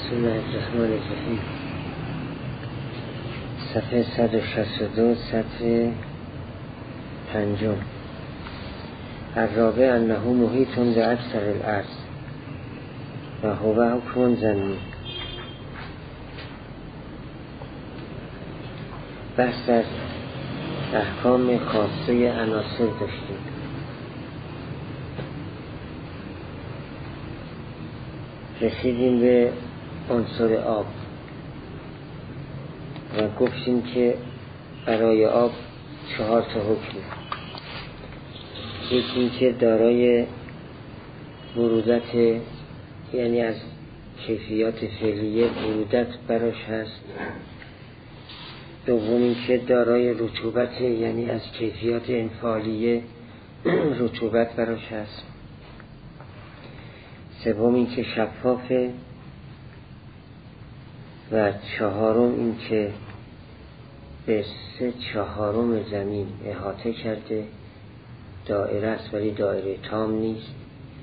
بسم الله الرحمن الرحیم. صفحه 162 سطر 5. الرابع انه محیط باکثر الارض و هو حکم ظنی. بحث از احکام خاصه عناصر داشتیم. رسیدیم به عنصر آب و گفتیم که برای آب 4 حکم. یکی این که دارای برودت، یعنی از کیفیات فعلیه برودت براش هست. دوم این که دارای رطوبت، یعنی از کیفیات انفعالیه رطوبت براش هست. سوم این که شفافه و چهارم این که به 3/4 زمین احاطه کرده، دایره است ولی دایره تام نیست.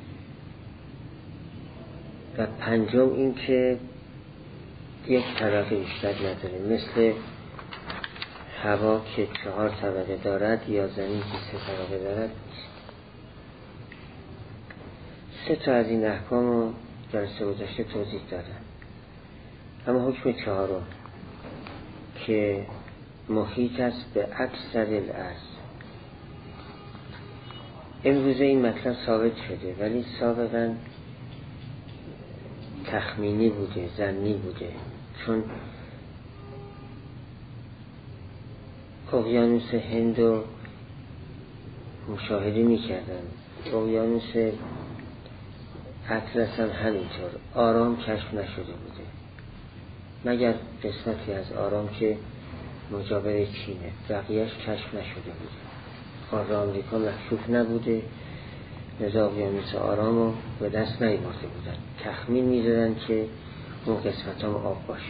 و پنجم این که یک طبقه بیشتر نداره، مثل هوا که 4 طبقه دارد یا زمین که 3 طبقه دارد نیست. 3 تا از این احکام رو جلسه گذشته توضیح دادم. اما حکم 4 که محیط است به اکثر الارض، امروزه این مطلب ثابت شده ولی سابقا تخمینی بوده، ظنی بوده، چون اقیانوس هند رو مشاهده می کردن، اقیانوس اطلس هم همینطور آرام کشف نشده بوده، مگر قسمتی از آرام که مجاور چینه، بقیهش کشف نشده بوده. قاره آمریکا مکشوف نبوده، لذا اقیانوس آرام رو به دست نیاورده بودن. تخمین می‌زدن که اون قسمت هم آب باشه.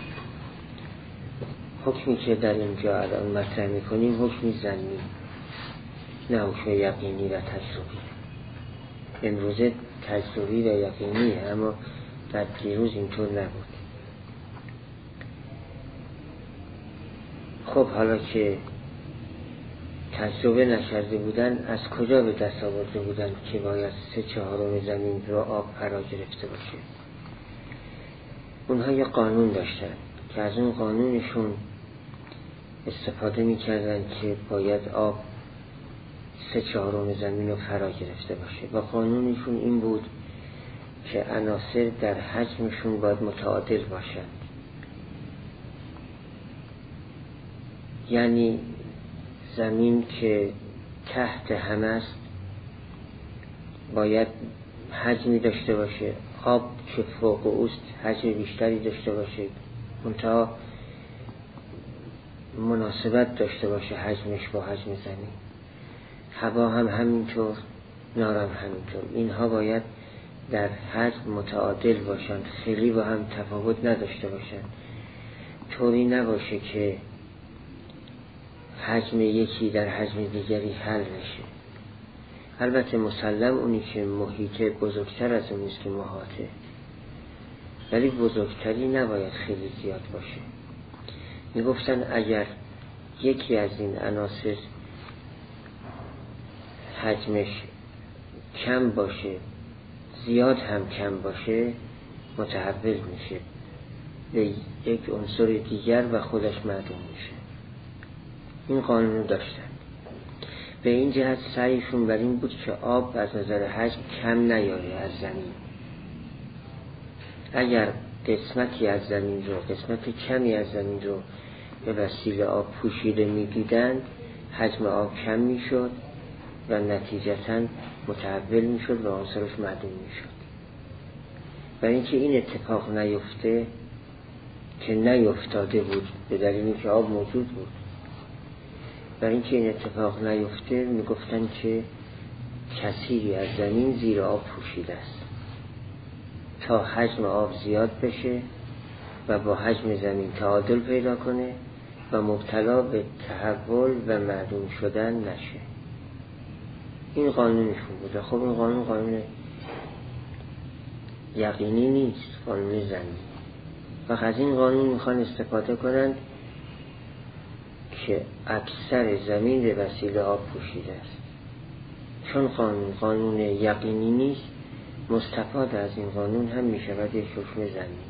حکمی که در اینجا الان مطرح می‌کنیم حکمی ظنی، نه حکم یقینی و تجربی. امروزه تجربی و یقینیه، اما در دیروز اینطور نبود. خب حالا که تجربه نکرده بودن، از کجا به دست آورده بودن که باید 3/4 زمین رو آب فرا گرفته باشه؟ اونها یه قانون داشتن که از اون قانونشون استفاده میکردن که باید آب 3/4 زمین رو فرا گرفته باشه. و قانونشون این بود که عناصر در حجمشون باید متعادل باشن. یعنی زمین که تحت هم است باید حجمی داشته باشه، آب که فوق اوست حجم بیشتری داشته باشه، منتها مناسبت داشته باشه حجمش با حجم زمین. هوا هم همینطور، نار هم همینطور. اینها باید در حجم متعادل باشن، خیلی با هم تفاوت نداشته باشن، طوری نباشه که حجم یکی در حجم دیگری حل بشه. البته مسلم اونی که محیط بزرگتر از اونیست که محاطه، ولی بزرگتری نباید خیلی زیاد باشه. میگفتن اگر یکی از این عناصر حجمش کم باشه، زیاد هم کم باشه، متحول میشه به یک عنصر دیگر و خودش معدوم میشه. این قانون رو داشتن. به این جهت سعیشون بر این بود که آب از نظر حجم کم نیاره از زمین. اگر قسمتی از زمین رو، قسمت کمی از زمین رو به وسیله آب پوشیده میدیدند، حجم آب کم میشد و نتیجتاً متحول میشد و عنصرش معدوم میشد. و اینکه این اتفاق نیفته، که نیفتاده بود به دلیلی که آب موجود بود، و اینکه این اتفاق نیفته میگفتن که کثیری از زمین زیر آب پوشیده است تا حجم آب زیاد بشه و با حجم زمین تعادل پیدا کنه و مبتلا به تحول و معدوم شدن نشه. این قانونشون بوده. خب این قانون یقینی نیست، قانون ظنی. و از این قانون میخوان استفاده کنند که اکثر زمین به وسیله آب پوشیده است. چون قانون یقینی نیست، مستفاد از این قانون هم میشود یک حکم زمین.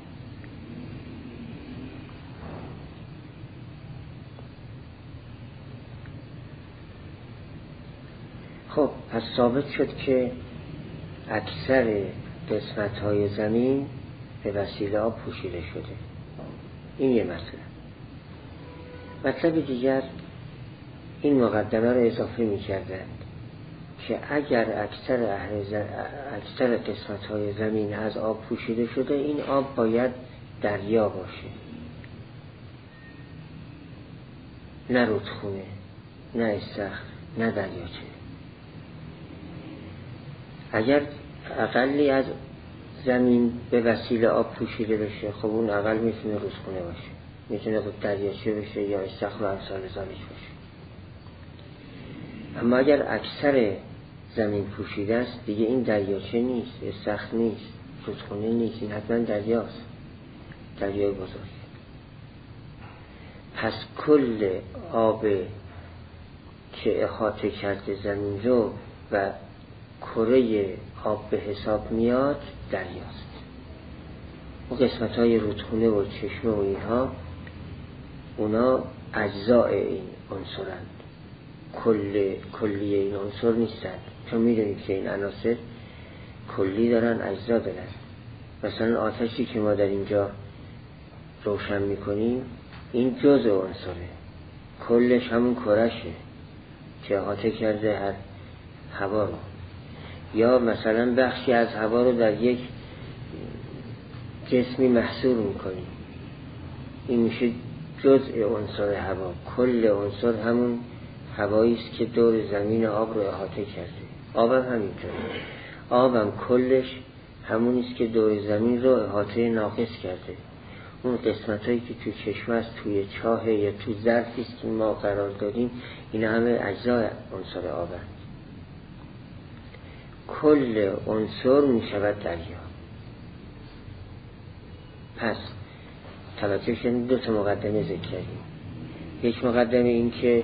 خب پس ثابت شد که اکثر قسمت‌های زمین به وسیله آب پوشیده شده. این یه مطلب دیگر این مقدمه رو اضافه می‌کردند که اگر اکثر قسمت‌های زمین از آب پوشیده شده، این آب باید دریا باشه، نه رودخونه، نه استخر، نه دریاچه. اگر اقلی از زمین به وسیله آب پوشیده بشه، خب اون اقل میتونه رودخونه باشه، میتونه دریاچه بشه یا استخر و امثال ذالک باشه. اما اگر اکثر زمین پوشیده است، دیگه این دریاچه نیست، استخر نیست، رودخونه نیست، این حتما دریاست، دریای بزرگ. پس کل آب که احاطه کرده زمین رو و کره آب به حساب میاد دریاست. و قسمت‌های رودخونه و چشمه و اینها، اونا اجزاء این عنصرند، کلی این عنصر نیستند. چون میدونید که این عناصر کلی دارن، اجزا دارن. مثلا آتشی که ما در اینجا روشن میکنیم، این جزء عنصره، کلش همون کرشه که احاطه کرده هر هوا رو. یا مثلا بخشی از هوا رو در یک جسمی محصور میکنیم، این میشه جزء عنصر هوا. کل عنصر همون هوایی است که دور زمین آب رو احاطه کرده. آب هم همینطوره، آب هم کلش همون است که دور زمین رو احاطه ناقص کرده. اون قسمت هایی که توی چشمه است، توی چاه یا توی ظرفی است که ما قرار دادیم، این همه اجزای عنصر آب هست. کل عنصر می شود دریا. پس توجه کنید، دو تا مقدمه ذکر کردیم. یک مقدمه این که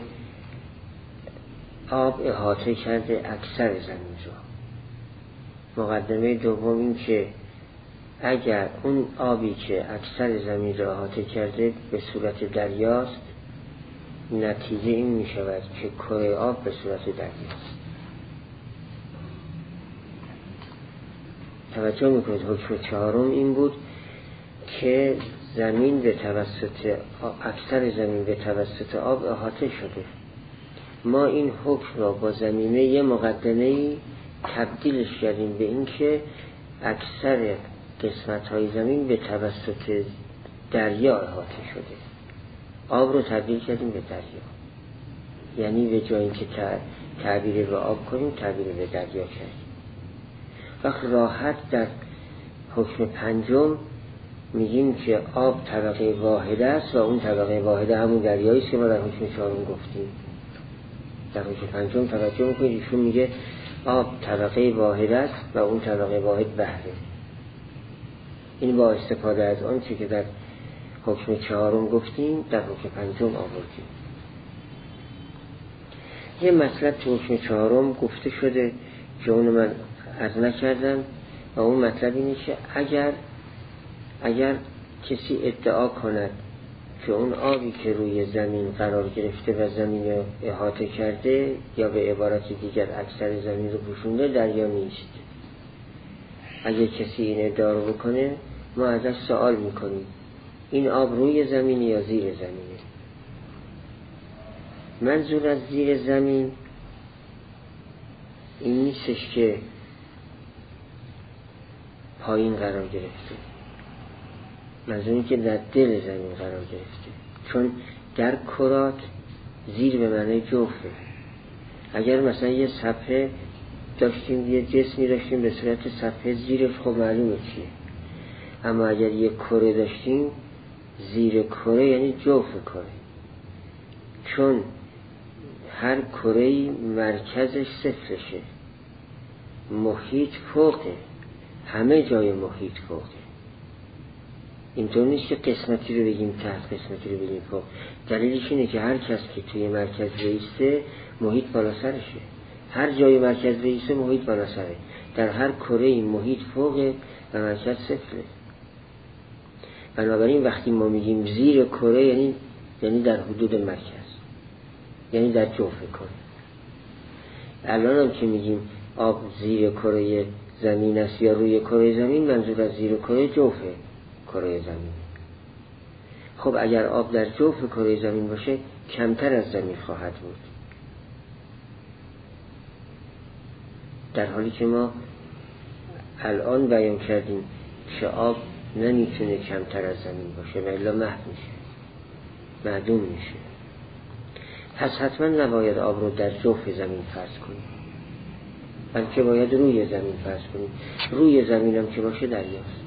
آب احاطه کرده اکثر زمین رو. مقدمه دوم این که اگر اون آبی که اکثر زمین رو احاطه کرده به صورت دریاست، نتیجه این می شود که کره آب به صورت دریاست. توجه میکنید حکم چهارم این بود که زمین به توسط اکثر زمین به توسط آب احاطه شده. ما این حکم را با زمینه یه مقدمه‌ای تبدیلش کردیم به این که اکثر قسمت‌های زمین به توسط دریا احاطه شده. آب رو تبدیل کردیم به دریا، یعنی به جای اینکه تعبیر به آب کنیم، تعبیر به دریا کردیم. وقت راحت در حکم پنجم میگیم که آب طبقه واحده است و اون طبقه واحده همون دریایی است که ما در حکم چهارم گفتیم. در حکم پنجم توجه میکنید ایشون میگه آب طبقه واحده است و اون طبقه واحد بحره. این با استفاده از آن چی که در حکم چهارم گفتیم در حکم پنجم آوردیم. یه مطلب تو حکم چهارم گفته شده که اونو من عرض نکردم و اون مطلب اینه که اگر کسی ادعا کند که اون آبی که روی زمین قرار گرفته و زمین رو احاطه کرده یا به عبارت دیگر اکثر زمین رو پوشونده، دریا نیست. اگر کسی این ادعا رو بکنه، ما ازش سوال میکنیم این آب روی زمین یا زیر زمینه؟ منظور از زیر زمین این نیستش که پایین قرار گرفته، منظور این که در دل زمین قرار گرفته. چون در کرات زیر به معنی جوفه. اگر مثلا یه صفحه داشتیم، یه جسمی داشتیم به صورت صفحه، زیرش خب معلومه چیه. اما اگر یه کره داشتیم، زیر کره یعنی جوف کره. چون هر کره‌ای مرکزش صفرشه، محیط فوقه، همه جای محیط فوقه. اینطور نیست که قسمتی رو بگیم تحت قسمتی رو بگیم فوق. دلیلش اینه که هر کس که توی مرکز رئیسه محیط بالا سرشه. هر جای مرکز رئیسه محیط بالا سره. در هر کره محیط فوقه و مرکز صفره. بنابراین وقتی ما میگیم زیر کره یعنی در حدود مرکز، یعنی در جوف کره. الان هم که میگیم آب زیر کره زمین است یا روی کره زمین، منظور از زیر کره جوف کره زمین. خب اگر آب در جوف کره زمین باشه کمتر از زمین خواهد بود، در حالی که ما الان بیان کردیم که آب نمیتونه کمتر از زمین باشه و الا محو میشه، معدوم میشه. پس حتما نباید آب رو در جوف زمین فرض کنیم، بلکه باید روی زمین فرض کنیم. روی زمین هم که باشه دریاست.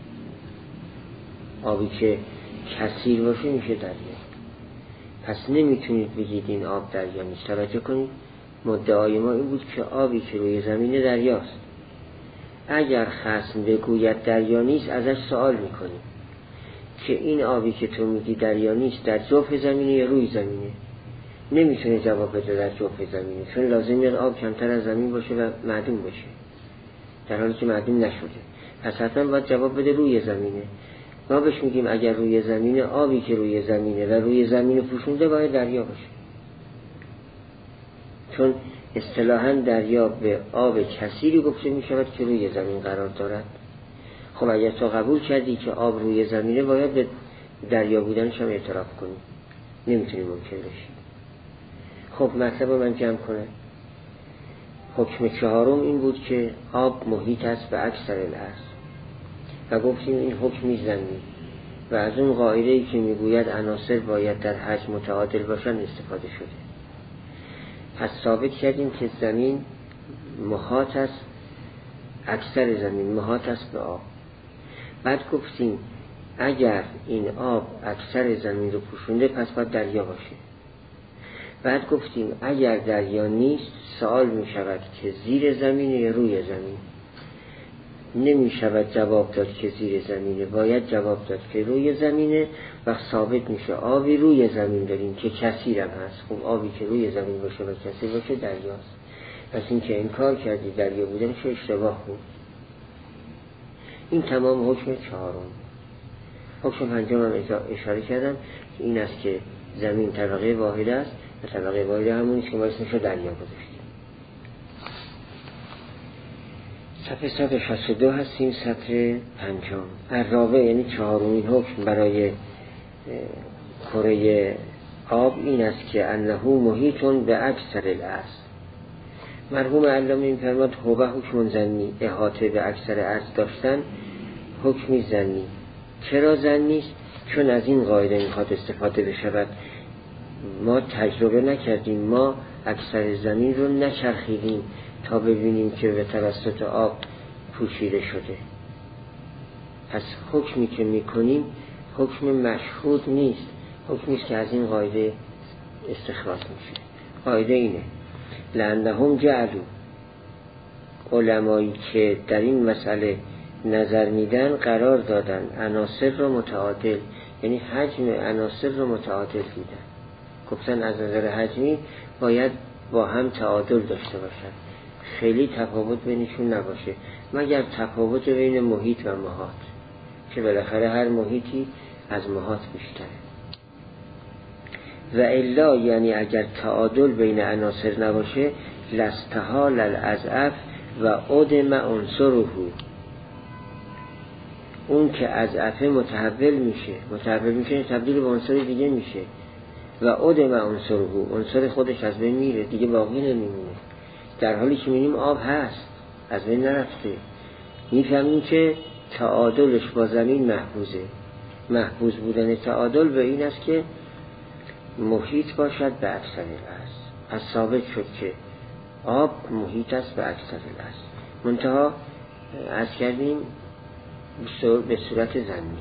آبی که کثیر باشه میشه دریا. پس نمیتونید بگید این آب دریا نیست. توجه کنید، مدعای ما این بود که آبی که روی زمین دریاست. اگر خصم بگوید دریا نیست، ازش سوال میکنیم که این آبی که تو میگی دریا نیست در جوف زمینه یا روی زمینه؟ نمیتونه جواب بده در جوف زمینه، چون لازمه آب کمتر از زمین باشه و معدوم بشه، در حالی که معدوم نشده. پس حتما باید جواب بده روی زمینه. ما بهش میگیم اگر روی زمینه، آبی که روی زمینه و روی زمین پوشونده باید دریا باشه، چون اصطلاحاً دریا به آب کثیری گفته میشود که روی زمین قرار دارد. خب اگر تو قبول کردی که آب روی زمینه، باید به دریا بودنش هم اعتراف کنی. نمیتونی ممکن بشی. خب مطلب من جمع کنه. حکم چهارم این بود که آب محیط است به اکثر الارض و گفتیم این حکمی زمین و از اون قاعده‌ای که میگوید عناصر باید در حجم متعادل باشن استفاده شده. پس ثابت کردیم که زمین محاط است، اکثر زمین محاط است به آب. بعد گفتیم اگر این آب اکثر زمین رو پوشونده پس باید دریا باشه. بعد گفتیم اگر دریا نیست، سوال می شود که زیر زمینه یا روی زمین. نمی شود جواب داد که زیر زمینه، باید جواب داد که روی زمینه. و ثابت میشه آبی روی زمین داریم که کثیر هم هست. خب آبی که روی زمین باشه و کثیر باشه دریاست. پس این که انکار کردی دریا بودنش اشتباه بود. این تمام حکم چهارم. حکم پنجم هم اشاره کردم که این است که زمین طبقه واحد است و طبقه واحد همونیست که ما اسمش رو دریا گذاشتیم. صفحه 162 هستیم، سطر پنجم. الرابع یعنی چهارمین حکم برای کره آب این است که انه محیطون به اکثر الارض. مرحوم علامه این فرماد هو حکم زنی، احاطه به اکثر ارض داشتن حکمی زنی. چرا زنی است؟ چون از این قاعده میخواد استفاده بشود. ما تجربه نکردیم، ما اکثر زمین رو نچرخیدیم تا ببینیم که به توسط آب پوشیده شده. پس حکمی که میکنیم حکم مشهود نیست، حکمی است که از این قاعده استخراج میشه. قاعده اینه: لأنهم جعلوا، علمایی که در این مسئله نظر میدن قرار دادن عناصر رو متعادل، یعنی حجم عناصر رو متعادل دیدن. گفتن از نظر حجمی باید با هم تعادل داشته باشن، خیلی تفاوت بینشون نباشه، مگر تفاوت بین محیط و محاط که بالاخره هر محیطی از محاط بیشتره. و الا یعنی اگر تعادل بین عناصر نباشه، لاستحال الاضعف و عدم عنصره، اون که اضعف متحول میشه تبدیل به عنصر دیگه میشه. و عدم عنصره، عنصر خودش از بین میره، دیگه باقی نمیمونه. در حالی که میبینیم آب هست، از بین نرفته. میفهمیم که تعادلش با زمین محفوظه. محفوظ بودن تعادل به این است که محیط باشد به اکثر الارض. پس ثابت شد که آب محیط است به اکثر الارض. منتها عرض کردیم به صورت زمین.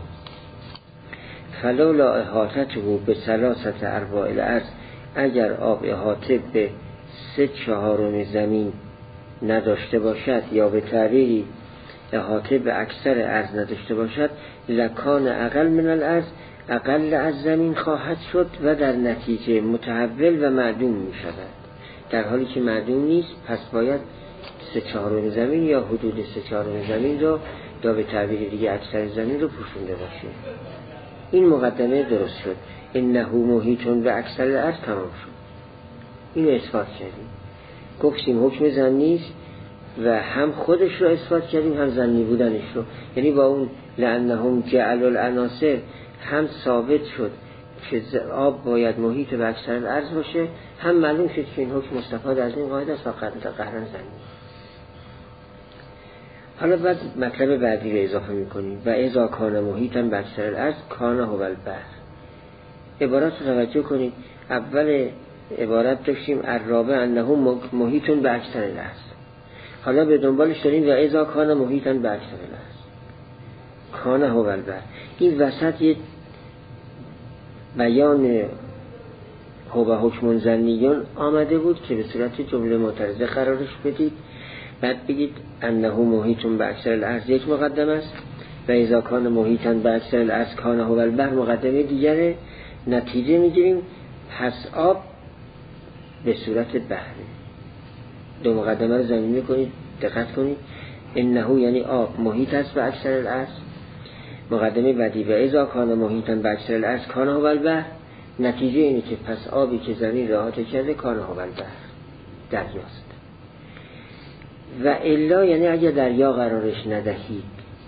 فلولا احاطته به ثلاثه ارباع الارض، اگر آب احاطه به 3/4 زمین نداشته باشد، یا به تعبیری احاطه به اکثر ارض نداشته باشد، لکان اقل من الارض، اقل از زمین خواهد شد و در نتیجه متحول و معدوم می شود. در حالی که معدوم نیست، پس باید 3/4 زمین یا حدود 3/4 زمین رو، یا به تعبیر دیگه اکثر زمین رو پوشونده باشه. این مقدمه درست شد. انه محیطون به اکثر الارض تمام شد. اینو اثبات کردیم. گفتیم حکم ظنی است و هم خودش رو اثبات کردیم هم ظنی بودنش رو. یعنی با اون لانهم جعلوا العناصر هم ثابت شد که آب باید محیط به اکثر الارض باشه، هم معلوم شد که این حکم مستفاد از این قاعده است و قهرن ظنی. حالا بعد مطلب بعدی رو اضافه میکنیم. و اذا کان محیطا به اکثر الارض کان هو البحر. عبارت رو توجه کنید. اول عبارت داشتیم الرابع انه محیطون به اکثر الارض. حالا به دنبالش داریم و اذا کان محیطا به اکثر الارض کان هو البحر. این وسط یه بیان هو حکم ظنیون آمده بود که به صورت جمله معترضه قرارش بدید، بعد بگید انه محیطون به اکثر الارض یک مقدمه است و اذا کان محیطا به اکثر الارض کان هو البحر مقدمه دیگره. نتیجه میگیریم پس آب به صورت بحره. دو مقدمه رو ضمیر میکنید، دقت کنید. انه یعنی آب محیط است به اکثر الارض. مقدمه بعدی و اذا کان محیطا به اکثر الارض کان هو البحر. نتیجه اینه که پس آبی که زمین را احاطه کرده کان هو البحر، دریاست. و الا یعنی اگر دریا قرارش ندهید.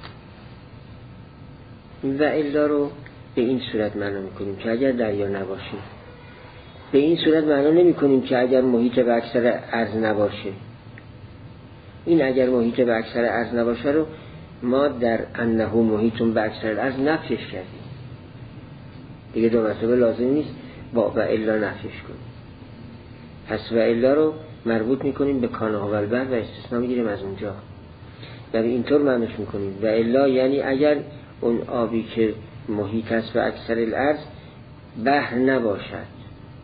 و الا رو به این صورت معنا میکنیم که اگر دریا نباشه. به این صورت معنا نمی کنیم که اگر محیط به اکثر ارض نباشه. این اگر محیط به اکثر ارض نباشه رو ما در انه محیطون به اکثر ارض نفیش کردیم. دیگه دو مرتبه لازم نیست با و الا نفیش کنیم. پس و الا رو مربوط میکنیم به کان هو البحر و استثناء میگیریم از اونجا. در اینطور معنیش میکنیم و الا یعنی اگر اون آبی که محیط است به اکثر الارض بحر نباشد.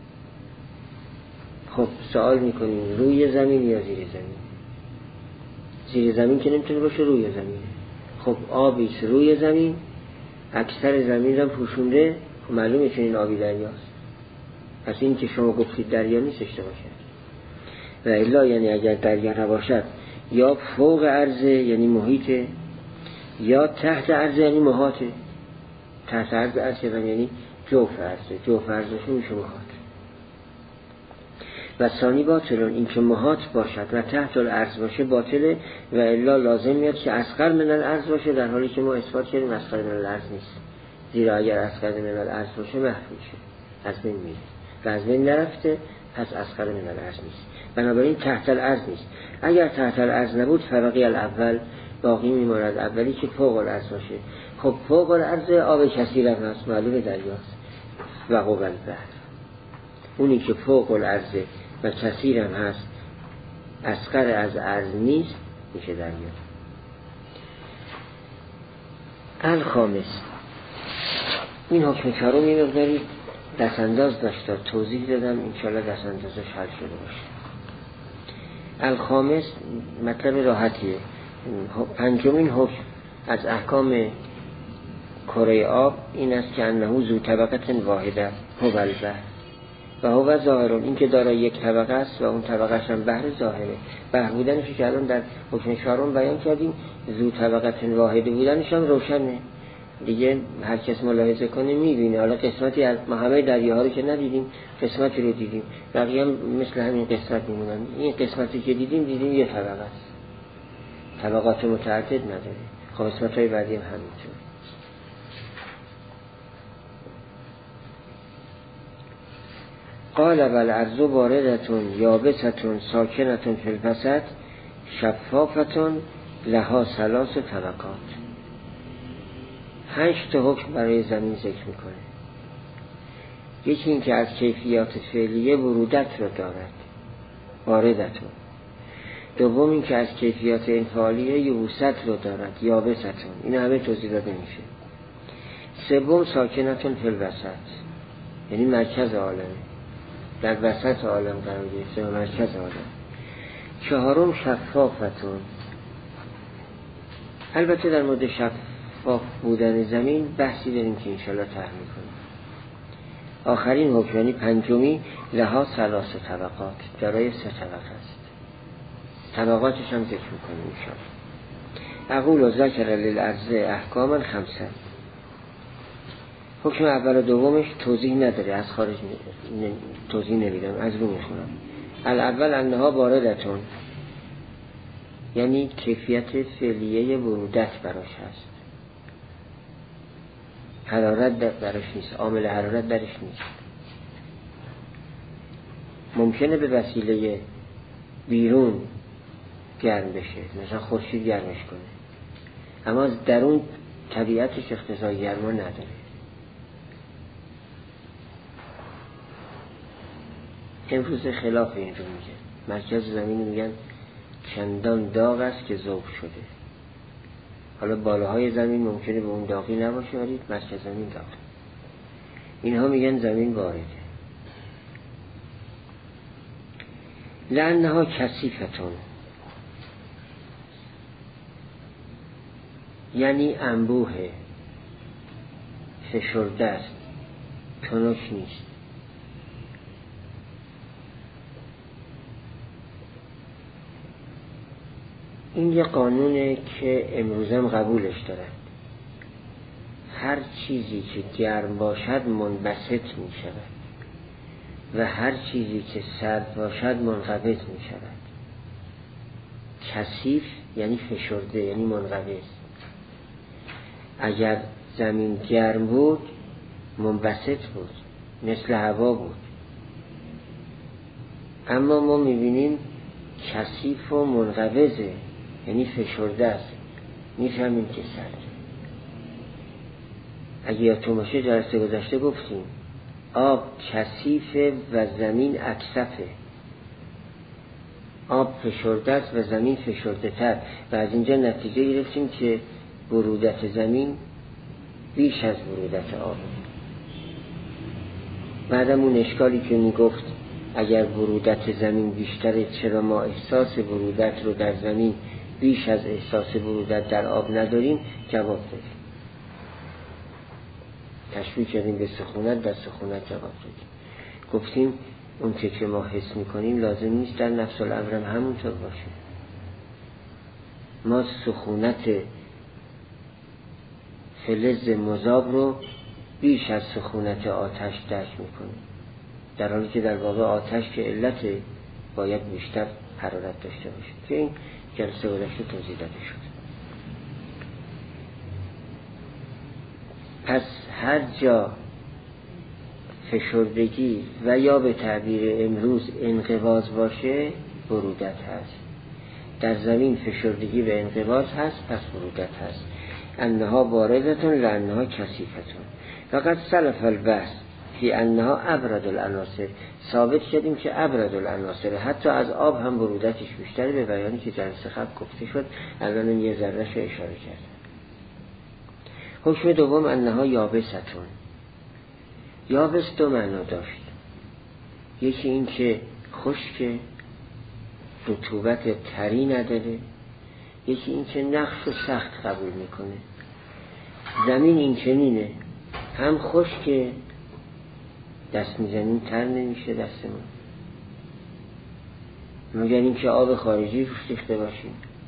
خب سوال میکنیم روی زمین یا زیر زمین؟ زیر زمین که نمیتونه باشه، روی زمین. خب آبی روی زمین اکثر زمین رو پوشونده، خب معلومه که این آبی دریاست. پس این که شما گفتید دریا نیست اشتباه کرد. و الا یعنی اگر دریا نباشد یا فوق عرضه یعنی محیطه، یا تحت عرضه یعنی محاطه. تحت عرضه یعنی جوف عرضه، جوف عرضه میشه محاط. و ثانی باطلون، این که محاط باشد و تحت الارض باشه باطله. و الا لازم میاد که اصغر من الارض باشه، در حالی که ما اثبات کردیم اصغر من الارض نیست. زیرا اگر اصغر من الارض باشه محو میشه، از بین میره. و از بین نرفته، پس اصغر من الارض نیست. بنابراین تحت الارض نیست. اگر تحت الارض نبود فبقی الاول، باقی میماند اولی که فوق الارض باشه. خب فوق الارض آب کثیر هم هست، معلومه دریاست. و قبل البحر، اونی که فوق الارض و کثیر هم هست اصغر از ارض نیست، میشه دریا. الخامس، این حکم چهارم یه مقداری دستانداز داشت، توضیح دادم، انشاءالله دستاندازش حل شده باشه. الخامس مطلب راحتیه. پنجمین حکم از احکام کره آب این است که انه ذو طبقه واحده هو البحر و هو ظاهرون، این که دارای یک طبقه است و اون طبقه هم بحر ظاهره. بحر بودنش که الان در حکم چهارم بیان کردیم، ذو طبقه واحده بودنش هم روشنه دیگه، هر کس ملاحظه کنه میبینه. حالا قسمتی از همه دریاها رو که ندیدیم، قسمتی رو دیدیم، بقیه هم مثل همین قسمت میمونن. این قسمتی که دیدیم یه طبقه است، طبقات متعدد نداره. خب قسمت‌های بعدی هم همینطور. قال والارض واردتون یابستون ساکنتون فی الوسط شفافتون لها ثلاث طبقات. 8 تا حکم برای زمین ذکر میکنه. یکی این که از کیفیات فعلیه ورودت رو دارد، واردتون. دوم این که از کیفیات انفعالیه یبوست رو دارد، یابستون. این همه توضیح داده میشه. سوم ساکنتون فی الوسط، یعنی مرکز عالمه، در وسط عالم قرار گرفته و مرکز عالم. چهارم شفافتون، البته در مورد شفاف بودن زمین بحثی داریم که انشالله طرح میکنیم. آخرین حکم یعنی پنجمی، لها ثلاث طبقات، دارای 3 طبقه است. طبقاتش هم ذکر میکنیم انشالله. اقول و ذکر للارض احکاما 5. حکم اول و دومش توضیح نداره، از خارج توضیح نمیدم، از رو میخونم. الاول انها واردتون، یعنی کیفیت فعلیه ورودت براش هست، حرارت براش نیست، عامل حرارت درش نیست. ممکنه به وسیله بیرون گرم بشه، مثلا خورشید گرمش کنه، اما از درون طبیعتش اقتضای گرما نداره. امروز خلاف این رو میگه. مرکز زمین میگن چندان داغ است که ذوب شده. حالا بالاهای زمین ممکنه به اون داغی نباشه، ولی مرکز زمین داغ. اینها میگن زمین وارده. لانها کثیفتون، یعنی انبوه، فشرده است، تنک نیست. این یه قانونه که امروزم قبولش دارن. هر چیزی که گرم باشد منبسط می شود و هر چیزی که سرد باشد منقبض می شود. کثیف یعنی فشرده، یعنی منقبض. اگر زمین گرم بود منبسط بود، مثل هوا بود. اما ما میبینیم کثیف و منقبضه، یعنی فشرده است. میفهمیم که سرد. اگه یادتون باشه جلسه گذشته گفتیم آب کثیفه و زمین اکثفه. آب فشرده است و زمین فشرده تر، و از اینجا نتیجه گرفتیم که برودت زمین بیش از برودت آب. بعدم اون اشکالی که میگفت اگر برودت زمین بیشتره چرا ما احساس برودت رو در زمین بیش از احساس برودت در آب نداریم، جواب دادیم. تشبیه کردیم به سخونت، در سخونت جواب دادیم. گفتیم اون که ما حس میکنیم لازم نیست در نفس الامر هم همونطور باشه. ما سخونت فلز مذاب رو بیش از سخونت آتش درک میکنیم، در حالی که در واقع آتش که علت باید بیشتر حرارت داشته باشه، که این جلسه گذشته توضیح داده شد. پس هر جا فشردگی و یا به تعبیر امروز انقباض باشه برودت هست. در زمین فشردگی و انقباض هست، پس برودت هست. انها واردتون لانها کثیفتون. فقط سلف البحث فی انها ابرد العناصر. ثابت کردیم که ابرد العناصر، حتی از آب هم برودتش بیشتره، به بیانی که جلسه قبل گفته شد. الان یه ذره‌شو اشاره کردم. حکم دوم انها یابستون. یابس 2 معنا داشت. یکی این که خشک، رطوبت طری نداره. یکی این که نخش و سخت قبول میکنه. زمین این چنینه، هم خشک، دست میزنیم تر نمیشه دستمون، مگر این که آب خارجی روش ریخته باشیم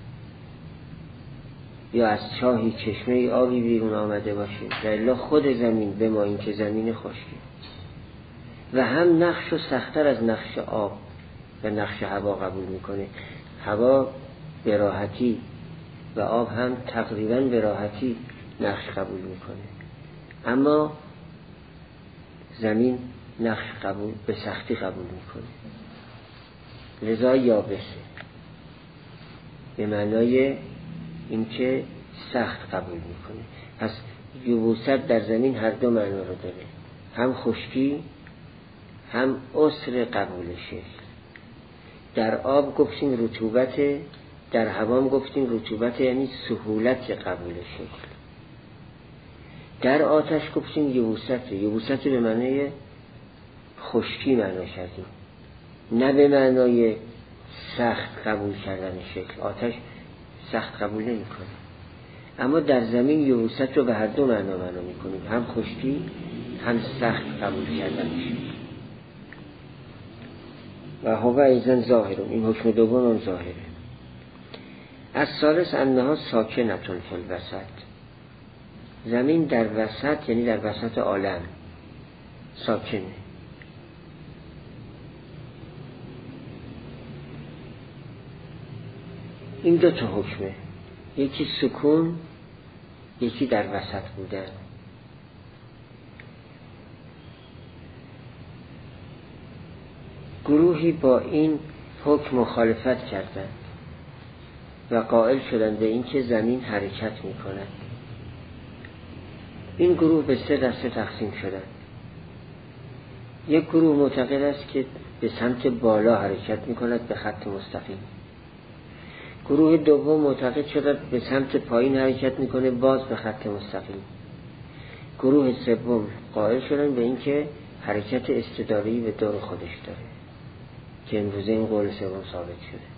یا از چاهی چشمه آبی بیرون آمده باشیم، در الا خود زمین به ما این که زمین خشکی. و هم نخش و سخت‌تر از نخش آب و نخش هوا قبول میکنه. هوا به راحتی و آب هم تقریبا به راحتی نخش قبول میکنه، اما زمین نخش قبول به سختی قبول میکنه. لذا یابسه به معنای اینکه سخت قبول میکنه. پس یبوست در زمین هر 2 معنا رو داره، هم خشکی هم عسر قبول شکل. در آب گفتیم رطوبت، در هوا گفتیم رطوبت یعنی سهولت قبول شکل. در آتش گفتیم یبوست. یبوست به معنای خشکی معنا کردیم، نه به معنای سخت قبول کردن شکل. آتش سخت قبول نمی کنه. اما در زمین یبوست رو به هر دو معنا میکنیم، هم خشکی هم سخت قبول کردن میشه. و هو ایزن ظاهرون، این حکم دوم هم ظاهره. از ثالث انها ساکنتون فی الوسط، زمین در وسط یعنی در وسط عالم ساکنه. این دو تا حکمه، یکی سکون، یکی در وسط بودن. گروهی با این حکم مخالفت کردند و قائل شدند به این که زمین حرکت می کند. این گروه به 3 دسته تقسیم شدند. یک گروه معتقد است که به سمت بالا حرکت می کند به خط مستقیم. گروه دوم معتقد شدند به سمت پایین حرکت می کند باز به خط مستقیم. گروه سوم قائل شدند به این که حرکت استداری به دور خودش داره که امروزه این قول سوم ثابت شده.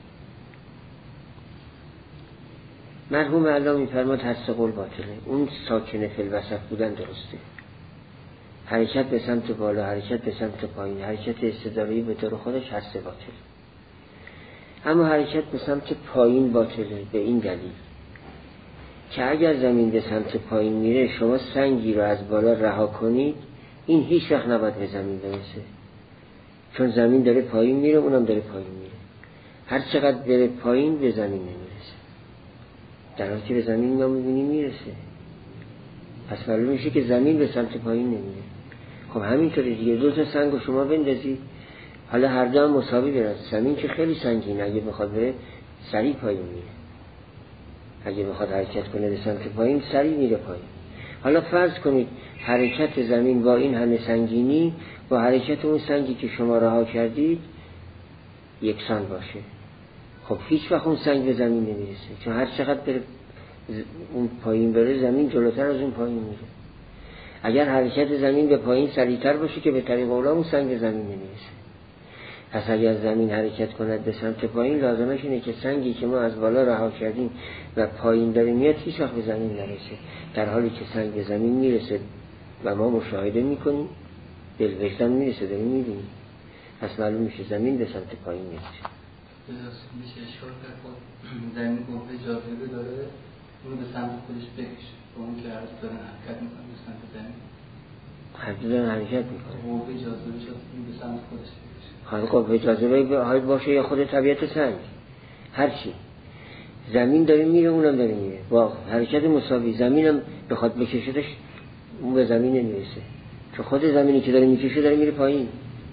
مرحوم الله می‌فرماد هر 3 قول باطله. اون ساکنه فی الوسط بودن درسته، حرکت به سمت بالا، حرکت به سمت پایین، حرکت استداری به دور خودش، هر 3 باطله. اما حرکت به سمت پایین باطله به این دلیل که اگر زمین به سمت پایین میره، شما سنگی رو از بالا رها کنید، این هیچ وقت نباید به زمین برسه، چون زمین داره پایین میره، اونم داره پایین میره. هر چقدر بره پایین به زمین نمیرسه، در حالی که به زمین ما میبینیم میرسه. پس معلوم میشه که زمین به سمت پایین نمیره. خب همینطوری دیگه 2 تا سنگ رو شما بندازید، حالا هر دو هم مساوی برن، زمین که خیلی سنگینه، اگه بخواد بره سریع پایین میره، اگه بخواد حرکت کنه به سمت پایین سریع میره پایین. حالا فرض کنید حرکت زمین با این همه سنگینی با حرکت اون سنگی که شما رها کردید یکسان باشه. خب هیچ وقت اون سنگ به زمین نمیرسه، چون هر چقدر بره اون پایین بره زمین جلوتر از اون پایین میره. اگر حرکت زمین به پایین سریعتر باشه که به طریق اولا اون سنگ به زمین نمیرسه. پس اگر زمین حرکت کند به سمت پایین، لازمش اینه که سنگی که ما از بالا رها کردیم و پایین داره میاد هیچ وقت به زمین نرسه، در حالی که سنگ به زمین میرسه و ما مشاهده میکنیم، بالوجدان میرسه، داریم میبینیم. پس معلوم میشه زمین به سمت پایین میرسه. میشه اشکال کرد زمین قوه جاذبه داره، اونو به سمت خودش بکشه، اون که عرض دارن حرکت میکنه به سمت زمین، هر دو دارن حرکت میکنه، قوه جاذبه شد به سمت خودش بکشه. حالا قوه جاذبه های باشه یا خود طبیعت سنگ، هر چی، زمین داره میره اونم داره میره با حرکت مساوی. زمینم بخواد بکشهش اون به زمین نمیرسه، چون خود زمینی که داره میکشه داره میره پایین.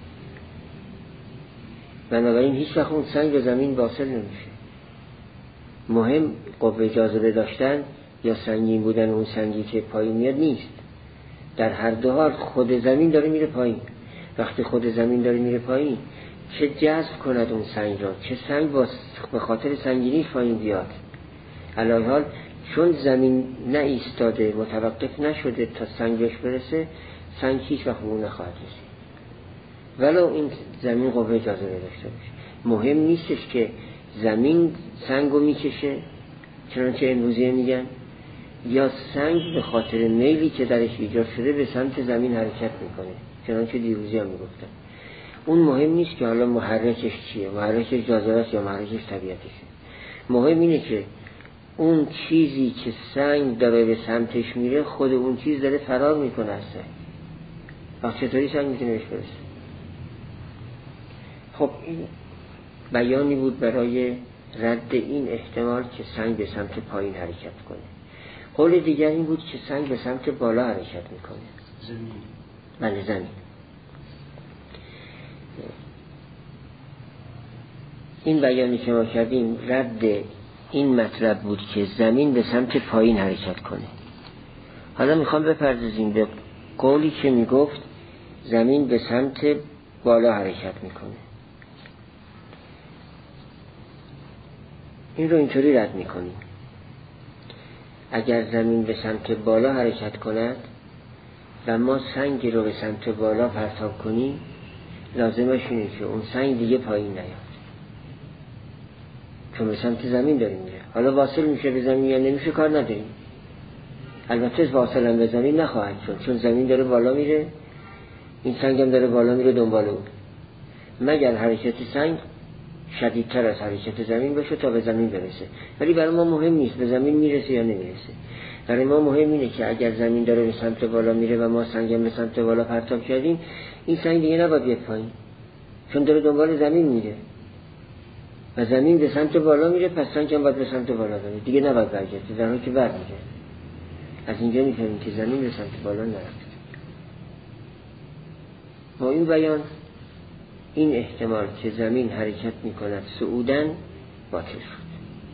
بنابراین هیچ وقت اون سنگ به زمین واصل نمیشه. مهم قوه جاذبه داشتن یا سنگین بودن اون سنگی که پایین میاد نیست. در هر دو حال خود زمین داره میره پایین. وقتی خود زمین داره میره پایین، چه جذب کند اون سنگ را، چه سنگ به خاطر سنگینیش پایین بیاد. علاوه حال چون زمین نه ایستاده، متوقف نشده تا سنگ بهش برسه، سنگ هیچ وقت اون نخواهد رسید ولو این زمین قوه جاذبه داشته باشه. مهم نیستش که زمین سنگو میکشه چنانچه امروزی میگن، یا سنگ به خاطر میلی که درش ایجاد شده به سمت زمین حرکت میکنه چنانچه دیروزی هم میگفتن. اون مهم نیست که حالا محرکش چیه، محرکش جاذبه است یا محرکش طبیعتشه. مهم اینه که اون چیزی که سنگ داره به سمتش میره، خود اون چیز داره فرار میکنه از سنگ. وقت چطوری سنگ میتونه بهش برسه؟ خب این بیانی بود برای رد این احتمال که سنگ به سمت پایین حرکت کنه. قول دیگر این بود که سنگ به سمت بالا حرکت میکنه. زمین. بله زمین. این بیانی که ما کردیم رد این مطلب بود که زمین به سمت پایین حرکت کنه. حالا میخوام بپردازیم به قولی که میگفت زمین به سمت بالا حرکت میکنه. این رو اینطوری رد میکنیم: اگر زمین به سمت بالا حرکت کند و ما سنگی رو به سمت بالا پرتاب کنیم، لازمش اینه که اون سنگ دیگه پایین نیاد، چون به سمت زمین داره میره. حالا واصل میشه به زمین یا نمیشه کار نداریم، البته واصلا به زمین نخواهد شد، چون زمین داره بالا میره، این سنگ هم داره بالا میره دنبال اون، مگر حرکت سنگ شدیدتر از حرکت زمین باشه تا به زمین برسه. ولی برای ما مهم نیست به زمین میرسه یا نمیرسه. برای ما مهم اینه که اگر زمین داره به سمت بالا میره و ما سنگم به سمت بالا پرتاب کردیم، این سنگ دیگه نباید بیاد پایین، چون داره دنبال زمین میره و زمین به سمت بالا میره، پس سنگ هم باید به سمت بالا بره، دیگه نباید برگرده، در حالی که برمیگرده. از اینجا میفهمیم که زمین به سمت بالا نرفت. با این بیان این احتمال که زمین حرکت میکند صعودن باطل شد.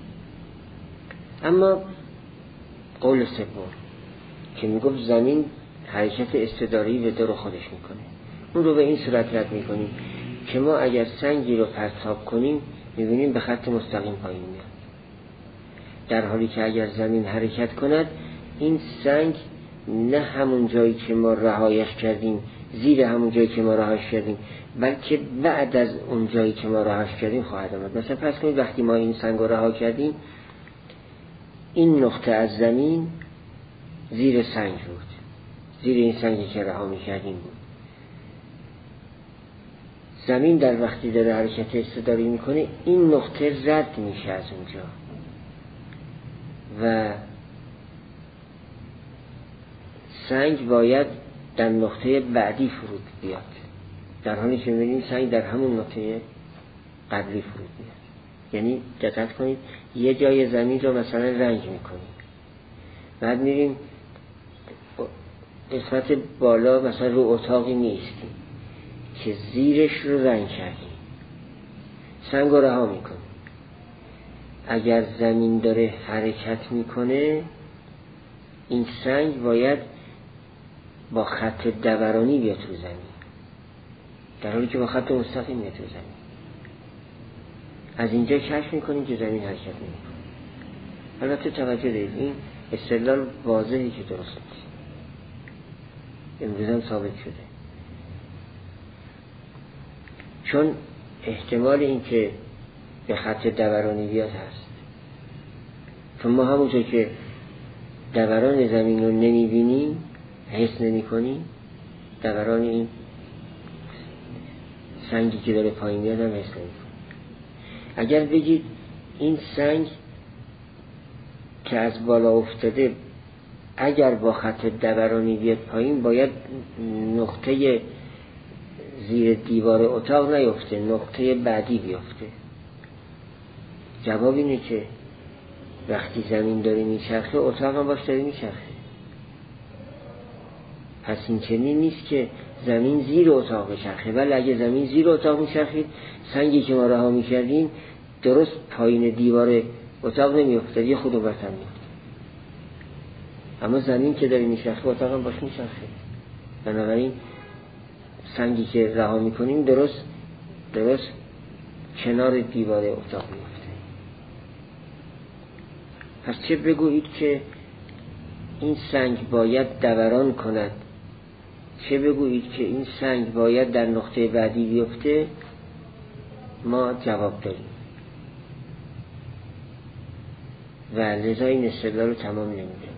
اما قول سوم که میگفت زمین حرکت استداری به دور خودش میکنه، اون رو به این صورت رد میکنیم که ما اگر سنگی رو پرتاب کنیم میبینیم به خط مستقیم پایین میاد، در حالی که اگر زمین حرکت کند این سنگ نه همون جایی که ما رهایش کردیم، زیر همون جایی که ما رهایش کردیم، بلکه بعد از اون جایی که ما رهایش کردیم خواهد آمد. مثلا فرض کنید وقتی ما این سنگ رو رها کردیم، این نقطه از زمین زیر سنگ بود، زیر این سنگی که رها می‌کردیم بود. زمین در وقتی داره حرکت استداری میکنه این نقطه رد میشه از اونجا و سنگ باید در نقطه بعدی فرود بیاد، در حالی که می‌بینیم سنگ در همون نقطه قبلی فرود بیاد. یعنی دقت کنید یه جای زمین رو مثلا رنگ میکنیم، بعد میریم قسمت بالا مثلا رو اتاقی نیستیم که زیرش رو رنگ کردیم، سنگ رو رها میکنیم. اگر زمین داره حرکت میکنه این سنگ باید با خط دورانی بیاد رو زمین، در حالی که با خط مستقیم میاد رو زمین. از اینجا کشف میکنیم که زمین حرکت نمیکنه. البته توجه دارید این استدلال واضحی که درست نیست، امروز هم ثابت شده، چون احتمال این که به خط دورانی بیاد هست، چون ما همونطور که دوران زمین رو نمیبینیم، حس نمی کنیم، دوران این سنگی که داره پایین میاد هم حس نمی کنیم. اگر بگید این سنگ که از بالا افتاده اگر با خط دورانی بیاد پایین باید نقطه زیر دیوار اتاق نیفته، نقطه بعدی بیفته. جواب اینه که وقتی زمین داره میچرخه اتاق هم باش داره میچرخه، پس این چنین نیست که زمین زیر اتاق بچرخه، ولی اگه زمین زیر اتاق میچرخید سنگی که ما رها میکردیم درست پایین دیوار اتاق نمیافتاد، یه خود برتر میافتاد. اما زمین که داره میچرخه اتاق هم باش میچرخه، بنابراین سنگی که رها میکنیم درست کنار دیوار اتاق میفته. پس چه بگویید که این سنگ باید دوران کند، چه بگویید که این سنگ باید در نقطه بعدی بیفته، ما جواب داریم و لذا این استدلال رو تمام نمیدیم.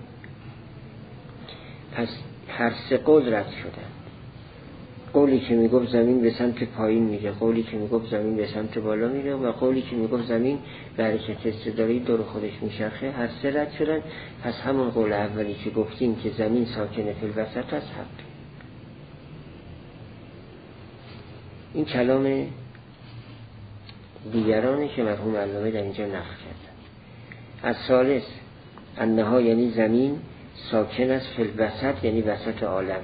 پس هر سه قول رد شدن، قولی که میگفت زمین به سمت پایین میره، قولی که میگفت زمین به سمت بالا میره و قولی که میگفت زمین به حرکت استداری دور خودش میچرخه، هر سه رد شدن. پس همون قول اولی که گفتیم که زمین ساکنه فی الوسط است حق. این کلام دیگرانی که مرحوم علامه در اینجا نقل کردن. از ثالث انها یعنی زمین ساکن است فی الوسط یعنی وسط عالم.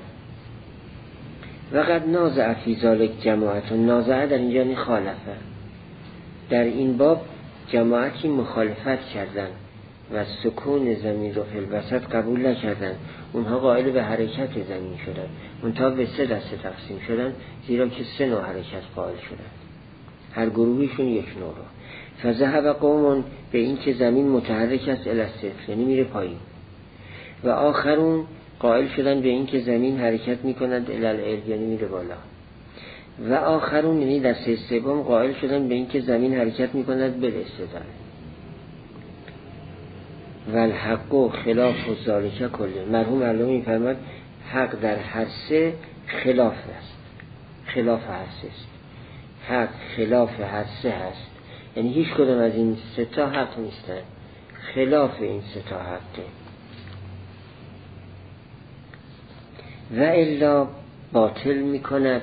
وقد نازع فی ذلک جماعت، نازع در اینجا یعنی خالفه، در این باب جماعتی مخالفت کردن و سکون زمین رو فی الوسط قبول نکردن. اونها قائل به حرکت زمین شدن، اونها به سه دسته تقسیم شدن، زیرا که سه نوع حرکت قائل شدن، هر گروهیشون یک نوع رو. فذهب قوم به این که زمین متحرک است الی الصفر یعنی میره پایین، و آخرون قائل شدن به این که زمین حرکت میکند الی العلو یعنی میره بالا، و آخرون یعنی دسته سوم قائل شدن به این که زمین حرکت میکند بالاستدلال. و الحق خلاف ذالک کله. مرحوم علامه می‌فرماد حق در هر سه خلاف است، خلاف هر سه است. حق خلاف هر سه هست، یعنی هیچ کدام از این سه تا حق نیستن، خلاف این سه تا حقه. و الا باطل میکند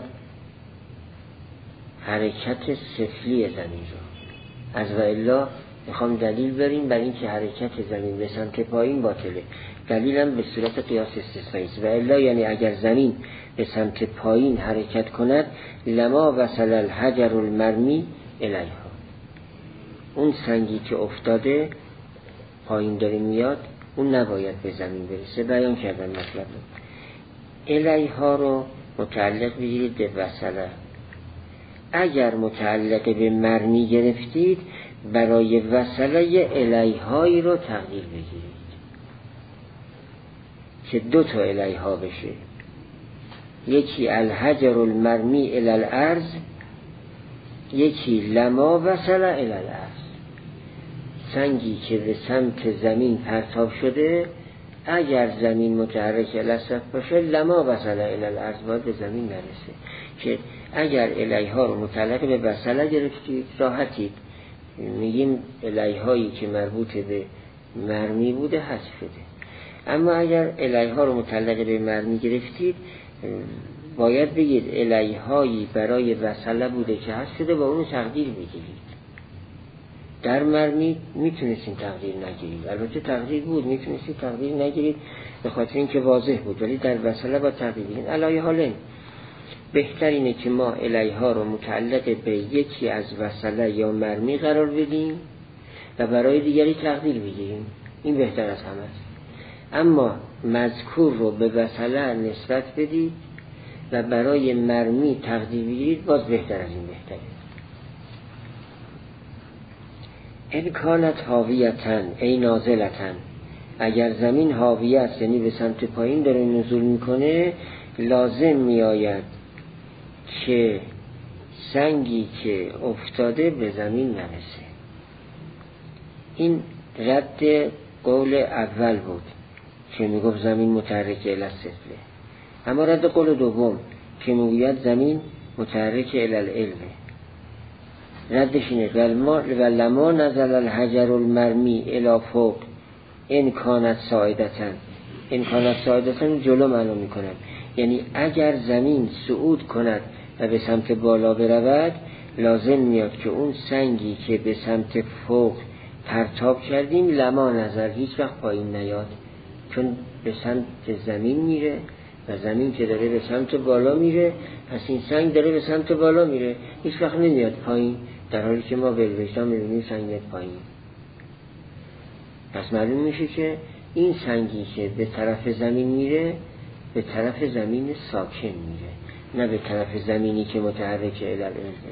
حرکت سفلی زمین رو. از و الا میخوام دلیل بریم بر این که حرکت زمین به سمت پایین باطله. دلیلم به صورت قیاس استثنایی است. و الا یعنی اگر زمین به سمت پایین حرکت کند لما وصل الحجر المرمی الیها، اون سنگی که افتاده پایین داره میاد اون نباید به زمین برسه. بیان کردن مطلب رو. الیها رو متعلق بگیرید به وصله. اگر متعلق به مرمی گرفتید برای وصله الیهایی رو تقدیر بگیرید که دو تا الیها بشه. یکی الحجر المرمی الی الارض، یکی لما وصل الی الارض. سنگی که به سمت زمین پرتاب شده اگر زمین متحرک الاسف باشه لما وصل الی الارض، باید به زمین نرسه. که اگر الیها رو متعلق به وصله گرفتید راحتید، میگیم الیهایی که مربوط به مرمی بوده حذف شده. اما اگر الیها رو متعلق به مرمی گرفتید باید بگید الیهایی برای وصله بوده که حذف شده با اونو تقدیر بگیرید. در مرمی میتونستین تقدیر نگیرید، البته تقدیر بود میتونستین تقدیر نگیرید به خاطر اینکه واضح بود، ولی در وصله با تقدیر بگیرید. علای حالین بهتر اینه که ما الیها رو متعلق به یکی از وصله یا مرمی قرار بدیم و برای دیگری تقدیر بگیریم، این بهتر از همه است. اما مذکور رو به وصله نسبت بدید و برای مرمی تقدیر بگیرید، باز بهتر از این بهتره. ان کانت حاویتن ای نازلتن، اگر زمین حاویه است یعنی به سمت پایین داره نزول میکنه، لازم میآید که سنگی که افتاده به زمین نرسه. این رد قول اول بود که میگفت زمین متحرک الی السفله، اما رد قول دوم که میگوید زمین متحرک الی العلوه، ردش اینه ولما نزل الحجر المرمی الی فوق ان کانت ساعدتن. ان کانت ساعدتن جلو معلوم میکنن، یعنی اگر زمین صعود کند و به سمت بالا برود لازم میاد که اون سنگی که به سمت فوق پرتاب کردیم لما نظر هیچ وقت پایین نیاد، چون به سمت زمین میره و زمین که داره به سمت بالا میره، پس این سنگ داره به سمت بالا میره، هیچ وقت نمیاد پایین، در حالی که ما بالوجدا میبینیم سنگ میاد پایین. پس معلوم میشه که این سنگی که به طرف زمین میره به طرف زمین ساکن میره، نه به طرف زمینی که متحرک الی العلوه.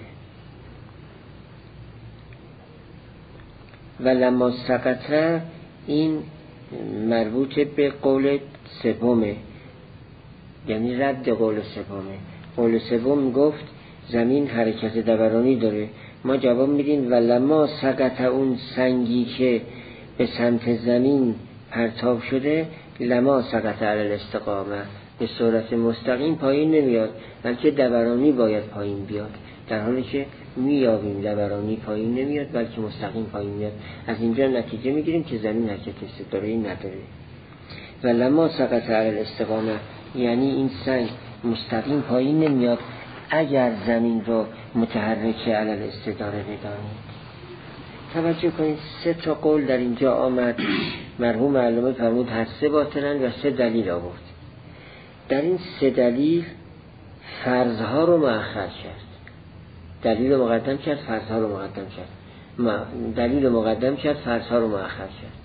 و لما سقط این مربوط به قول سومه، یعنی رد قول سومه. قول سوم گفت زمین حرکت دورانی داره، ما جواب میدیم و لما سقط اون سنگی که به سمت زمین پرتاب شده لما سقط علی الاستقامه، به صورت مستقیم پایین نمیاد بلکه دورانی باید پایین بیاد، در حالی که میابیم دورانی پایین نمیاد بلکه مستقیم پایین میاد. از اینجا نتیجه میگیریم که زمین حرکت استداره‌ای نداره. و لما سقط علی الاستقامه یعنی این سنگ مستقیم پایین نمیاد اگر زمین رو متحرک علی الاستداره بدانید. توجه کنید 3 تا قول در اینجا آمد. مرحوم علامه فرمود هر 3 باطلن و 3 دلیل آورد. در این 3 دلیل فرضها رو مؤخر کرد، دلیل رو مقدم کرد، فرضها رو مقدم کرد، دلیل رو مقدم کرد، فرضها رو مؤخر کرد.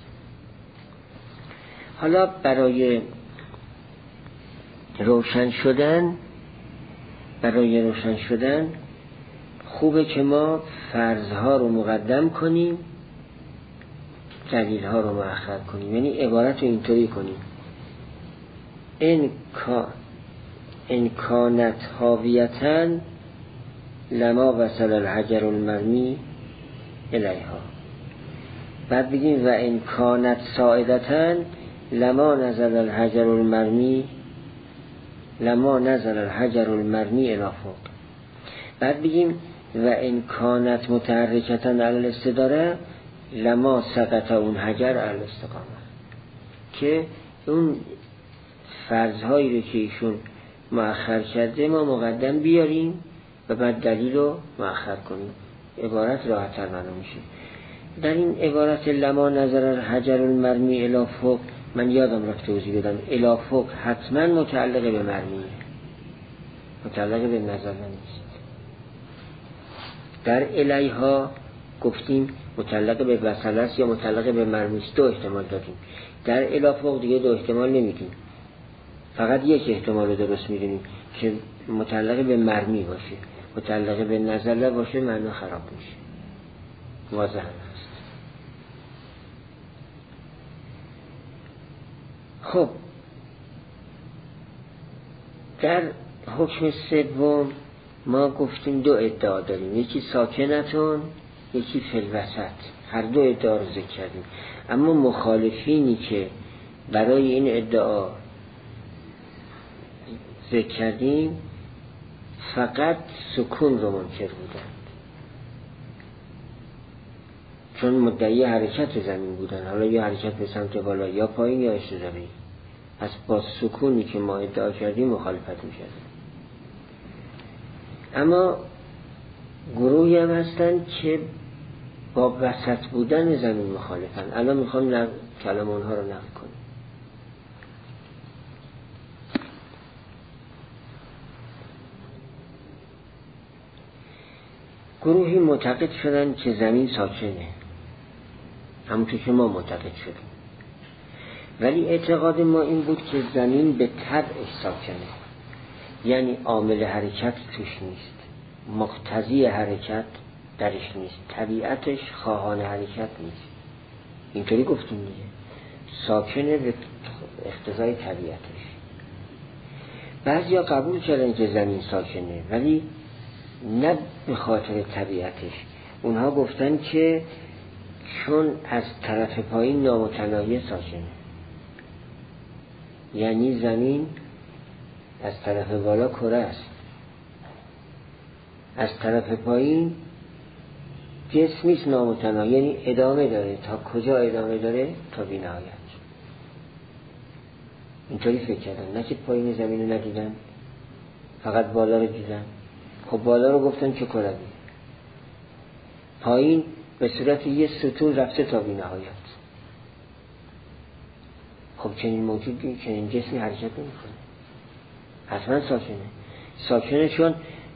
حالا برای روشن شدن خوبه که ما فرضها رو مقدم کنیم، دلیلها رو مؤخر کنیم، یعنی عبارت رو اینطوری کنیم ان کانت حاویتن لما وصل الحجر المرمی الیها. بعد بگیم و ان کانت ساعدتن لما نزل الحجر المرمی الی فوق. بعد بگیم و ان کانت متحرکتن علی الاستداره لما سقط اون حجر علی الاستقامه، که اون فرضهایی رو که ایشون مؤخر کرده ما مقدم بیاریم و بعد دلیل رو مؤخر کنیم، عبارت راحت‌تر معلوم میشه. در این عبارت لما نظر الحجر المرمی الی فوق، من یادم رفت توضیح بدم، الی فوق حتما متعلق به مرمیه، متعلق به نظر نیست. در الیها گفتیم متعلق به وصل است یا متعلق به مرمی است، دو احتمال دادیم. در الی فوق دیگه دو احتمال نمیدیم، فقط یک احتمال رو درست میدونیم که متعلق به مرمی باشه، متعلق به نزله باشه معنا خراب میشه، واضح است. خب در حکم سوم ما گفتیم دو ادعا داریم، یکی ساکنتون یکی فی الوسط، هر دو ادعا رو ذکر کردیم. اما مخالفینی که برای این ادعا ذکر کردیم فقط سکون رو منکر بودند، چون مدعی حرکت زمین بودن، حالا یا حرکت به سمت بالا یا پایین یا اشتراکی، پس با سکونی که ما ادعا کردیم مخالفت می‌کردیم. اما گروهی هم هستن که با وسط بودن زمین مخالفن. الان میخوام کلام اونها رو نقل کنیم. گروهی معتقد شدن که زمین ساکنه، همونطور که ما معتقد شدیم، ولی اعتقاد ما این بود که زمین به طبعش ساکنه، یعنی عامل حرکت توش نیست، مقتضی حرکت درش نیست، طبیعتش خواهان حرکت نیست. اینطوری گفتیم دیگه، ساکنه به اقتضای طبیعتش. بعضیا قبول کردن که زمین ساکنه ولی نه به خاطر طبیعتش، اونها گفتن که چون از طرف پایین نامتناهی ساکنه، یعنی زمین از طرف بالا کره است، از طرف پایین جسمیست نامتناهی، یعنی ادامه داره. تا کجا ادامه داره؟ تا بی نهایت. اینطوری فکر کردن، نه که پایین زمین رو ندیدن، فقط بالا رو دیدن. خب بالا رو گفتن که کروی، پایین به صورت یه ستون رفته تا بی نهایت. خب چنین موجودی، چنین جسمی حرکت نمی کنه، حتما ساکنه چون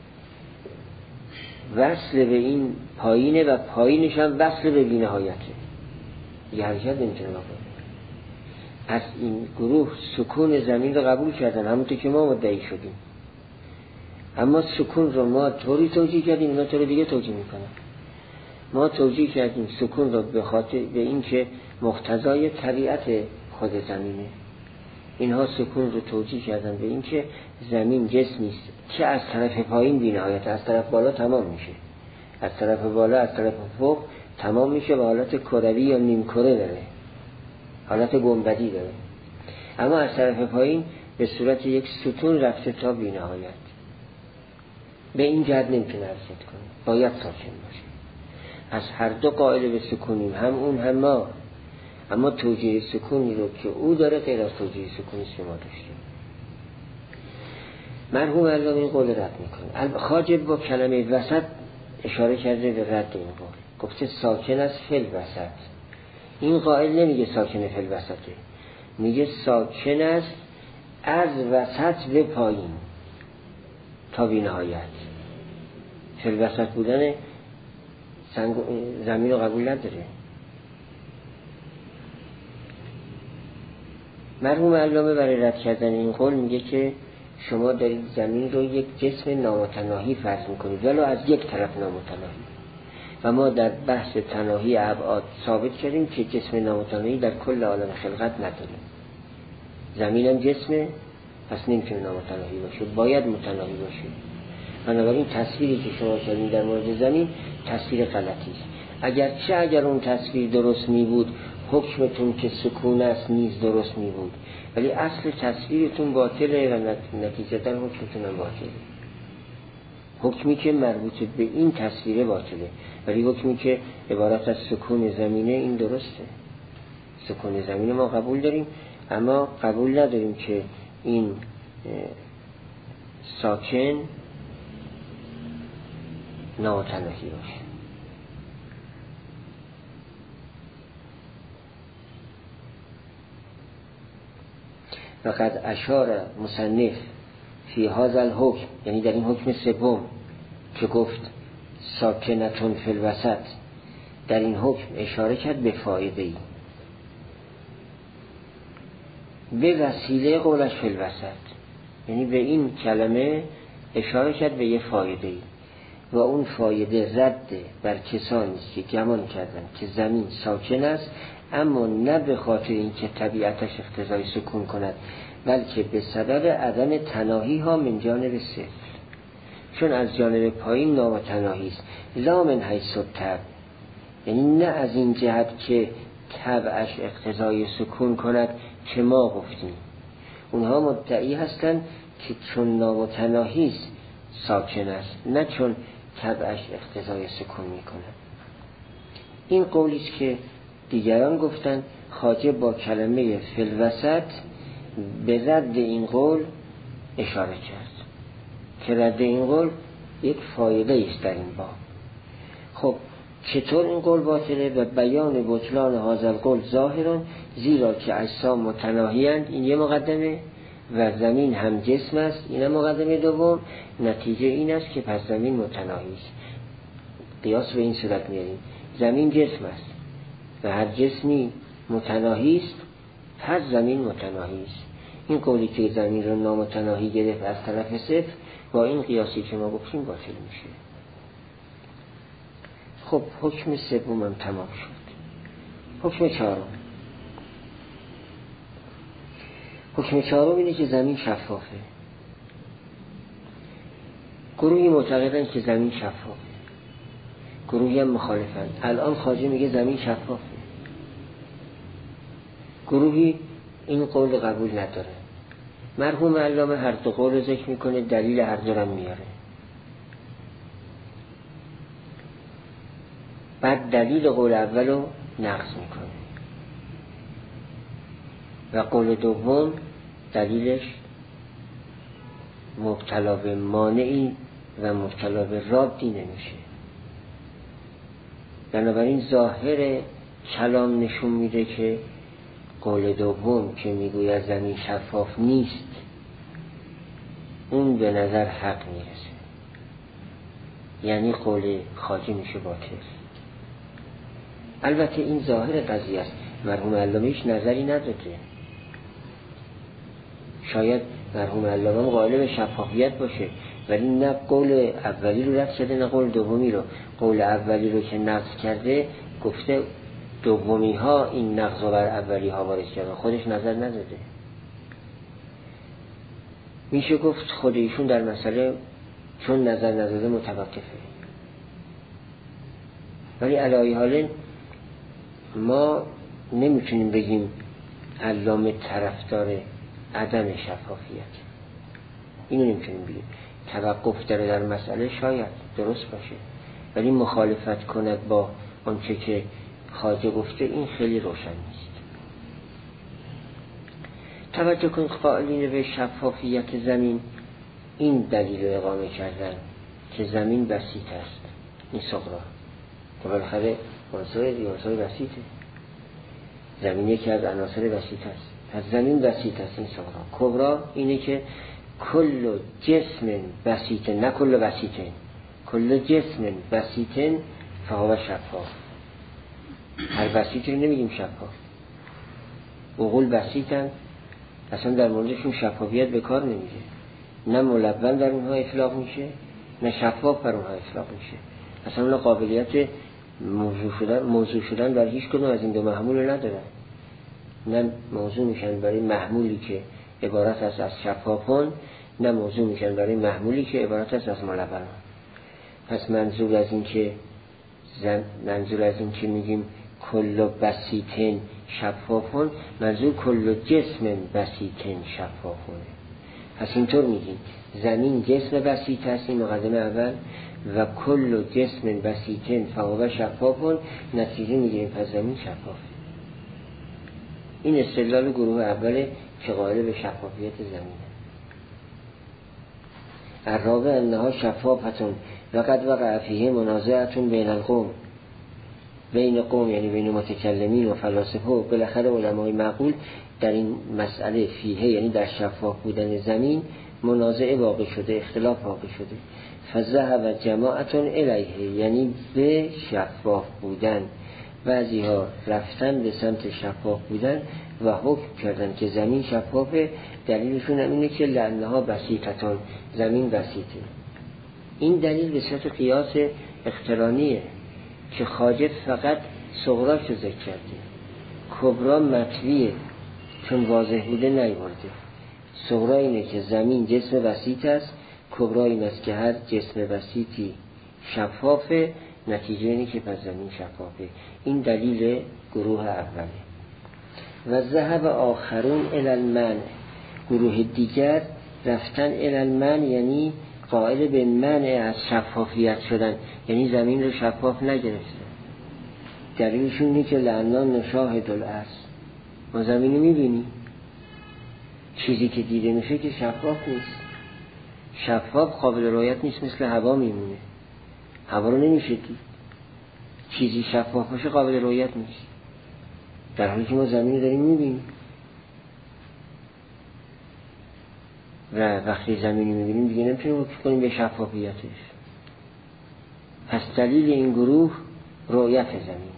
وصل به این پایینه و پایینش هم وصل به بی نهایته، یه حرکت نمیتونه بکنه. از این گروه سکون زمین رو قبول کردن، همونطور که ما مدعی شدیم. اما سکون رو ما طوری توجیه کردیم، اینا طور دیگه توجیه میکنن. ما توجیه کردیم سکون رو به خاطر به این که مقتضای طبیعت خود زمینه، اینها سکون رو توجیه کردن به این که زمین جسمی است که از طرف پایین بی نهایت، از طرف بالا تمام میشه، از طرف بالا از طرف فوق تمام میشه و حالت کروی یا نیم کره داره، حالت گنبدی داره. اما از طرف پایین به صورت یک ستون رفته تا بی نهایت. به این جهت نمیتونه حرکت کنه، باید ساکن باشه. از هر دو قائل به سکونیم، هم اون هم ما. اما توجیه سکونی رو که او داره غیر از توجیه سکونی که ما داشتیم. مرحوم علامه این قول رد میکنه. خواجه با کلمه وسط اشاره کرده به رد این قول، گفته ساکن است فی الوسط. این قائل نمیگه ساکن فی الوسطه، میگه ساکن است از وسط به پایین تا بی نهایت. فی الوسط بودن زمین رو قبول نداره. مرحوم علامه برای رد کردن این قول میگه که شما دارید زمین رو یک جسم نامتناهی فرض میکنید، ولو از یک طرف نامتناهی. و ما در بحث تناهی ابعاد ثابت کردیم که جسم نامتناهی در کل عالم خلقت نداریم. زمین هم جسمه، پس نمیتونه نامتناهی باشه، باید متناهی باشه. بنابراین تصویری که شما کردین در مورد زمین تصویر غلطی است. اگر اون تصویر درست می بود حکمتون که سکون است نیز درست می بود، ولی اصل تصویرتون باطله و نتیجتا حکمتون هم باطله. حکمی که مربوط به این تصویر باطله، ولی حکمی که عبارت از سکون زمینه این درسته. سکون زمینه ما قبول داریم، اما قبول نداریم که این ساکن نامتناهی باشه. وقد اشار مصنف فی هذا الحکم، یعنی در این حکم سوم که گفت ساکنتون فی الوسط، در این حکم اشاره کرد به فایده‌ای، به وسیله قولش فی الوسط، یعنی به این کلمه اشاره کرد به یه فایده‌ای و اون فایده رد بر کسانی است که گمان کردن که زمین ساکن است، اما نه به خاطر اینکه طبیعتش اقتضای سکون کند، بلکه به سبب عدم تناهی ها من جانب صفر، چون از جانب پایین نامتناهی است، لا من حیث الطبع، یعنی نه از این جهت که طبعش اقتضای سکون کند که ما گفتیم. اونها مدعی هستند که چون نامتناهی است ساکن است، نه چون طبعش اقتضای سکون می کند. این قولی است که دیگران گفتند. خواجه با کلمه فی الوسط به رد این قول اشاره کرد که رد این قول یک فایده است در این باب. خب چطور این قول باطله؟ و بیان بطلان هذا القول ظاهران، زیرا که اجسام متناهی اند، این یه مقدمه، و زمین هم جسم است، این هم مقدمه دوم. نتیجه این است که پس زمین متناهی است. قیاس به این صورت میاریم، زمین جسم است و هر جسمی متناهی است، پس زمین متناهی است. این قولی که زمین رو نامتناهی گرفت از طرف صفر، با این قیاسی که ما گفتیم باطل میشه. خب حکم سوم هم تمام شد. حکم چهارم، حکم چهارم اینه که زمین شفافه. گروهی معتقدن که زمین شفافه، گروهی هم مخالفن. الان خواجه میگه زمین شفافه، گروهی این قول قبول نداره. مرحوم علامه هر دو قول ذکر میکنه، دلیل هر دو رو میاره. بعد دلیل قول اول رو نقض میکنه و قول دوم دلیلش مبتلا به مانعی و مبتلا به رادی نمیشه. بنابراین ظاهر کلام نشون میده که قول دوم که میگوید زمین شفاف نیست، اون به نظر حق میرسه، یعنی قول خواجه میشه باطل. البته این ظاهر قضیه است، مرحوم علامه هیچ نظری نداده. شاید مرحوم علامه قائل به شفافیت باشه، ولی نه قول اولی رو رد کرده نه قول دومی رو. قول اولی رو که نقض کرده گفته دومی ها این نقض رو بر اولی ها وارد کرده، خودش نظر نداده. میشه گفت خود ایشون در مسئله چون نظر نداده متوقفه. ولی علی حال ما نمیتونیم بگیم علامه طرفدار عدم شفافیت، اینو نمیتونیم بگیم. توقف داره در مسئله، شاید درست باشه، ولی مخالفت کند با آنچه که خواجه گفته، این خیلی روشن نیست. توجه کنید، قائلین به شفافیت زمین این دلیل رو اقامه کردن که زمین بسیط است. این صغرا که بالاخره عنصر بسیطه، زمین یکی از عناصر بسیط است، پس زمین بسیط است. این صغرا. کبرا اینه که کل جسم بسیط، نه کل بسیطه، کل جسم بسیط فهو شفاف. هر بسیطی رو نمیگیم شفاف. عقول بسیطن، اصلا در موردشون شفافیت به کار نمیده، نه ملون در اونها اطلاق میشه نه شفاف بر اونها اطلاق میشه. اصلا اونها قابلیت موضوع شدن در هیچ کدوم از این دو محمول ندارن. نه موضوع میشن برای محمولی که عبارت است از شفافان، نه موضوع میشن برای محمولی که عبارت است از ملون. پس منظور از این که منظور از این که میگیم کل بسیطن شفافون، منظور کل جسم بسیطن شفافونه. پس اینطور میگیم زمین جسم بسیط هست، این مقدمه اول، و کل جسم بسیطن فهو شفافون، نتیجه میگیریم پس زمین شفافه. این استدلال گروه اوله که قائل به شفافیت زمینه. الرابع انها شفافتون و قد وقع فیه منازعتون بین القوم، بین قوم یعنی بین متکلمین و فلاسفه و بالاخره علمای معقول در این مسئله فیه یعنی در شفاف بودن زمین منازعه واقع شده، اختلاف واقع شده. فذهب جماعتون الیه یعنی به شفاف بودن، بعضی ها رفتن به سمت شفاف بودن و حکم کردن که زمین شفافه. دلیلشون هم اینه که لانها بسیطتون، زمین بسیطه. این دلیل به صورت قیاس اقترانیه که خواجه فقط صغراش رو ذکر کرده، کبرا مطویه چون واضح بوده نیورده. صغرا اینه که زمین جسم بسیط است، کبرا این است که هر جسم بسیطی شفافه، نتیجه اینه که پس زمین شفافه. این دلیل گروه اوله. و ذهب آخرون الی المنع، گروه دیگر رفتن الی المنع یعنی قائل به منع از شفافیت شدن، یعنی زمین رو شفاف نگرفتن. دلیلشون اینه که لعنا نشاهد الاصل، ما زمین رو میبینیم، چیزی که دیده میشه که شفاف نیست. شفاف قابل رؤیت نیست، مثل هوا میمونه، هوا رو نمیشه دید. چیزی شفاف باشه قابل رؤیت نیست، در حالی که ما زمین رو داریم میبینیم. و وقتی زمینی میبینیم دیگه نمیتونیم حکم کنیم به شفافیتش. پس دلیل این گروه رؤیت زمینه.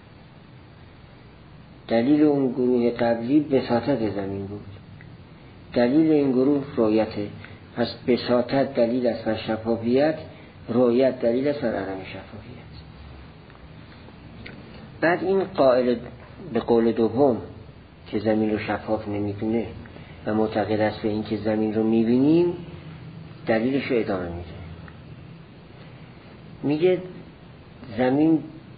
دلیل اون گروه قبلی بساطت زمین بود، دلیل این گروه رؤیته. پس بساطت دلیل است بر شفافیت، رؤیت دلیل است بر عدم شفافیت. بعد این قائل به قول دوم که زمین رو شفاف نمیدونه و معتقد است به این که زمین رو میبینیم، دلیلش رو ادامه میده. میگه زمین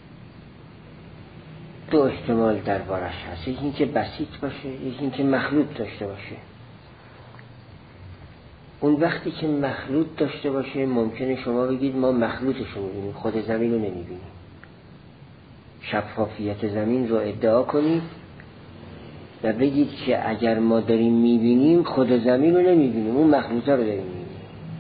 دو احتمال دربارش هست، یکی این که بسیط باشه، یکی این که مخلوط داشته باشه. اون وقتی که مخلوط داشته باشه ممکنه شما بگید ما مخلوطش رو میبینیم، خود زمین رو نمیبینیم. شفافیت زمین رو ادعا کنید و بگید که اگر ما داریم میبینیم خود زمین رو نمیبینیم، اون مخلوطه رو داریم میبینیم.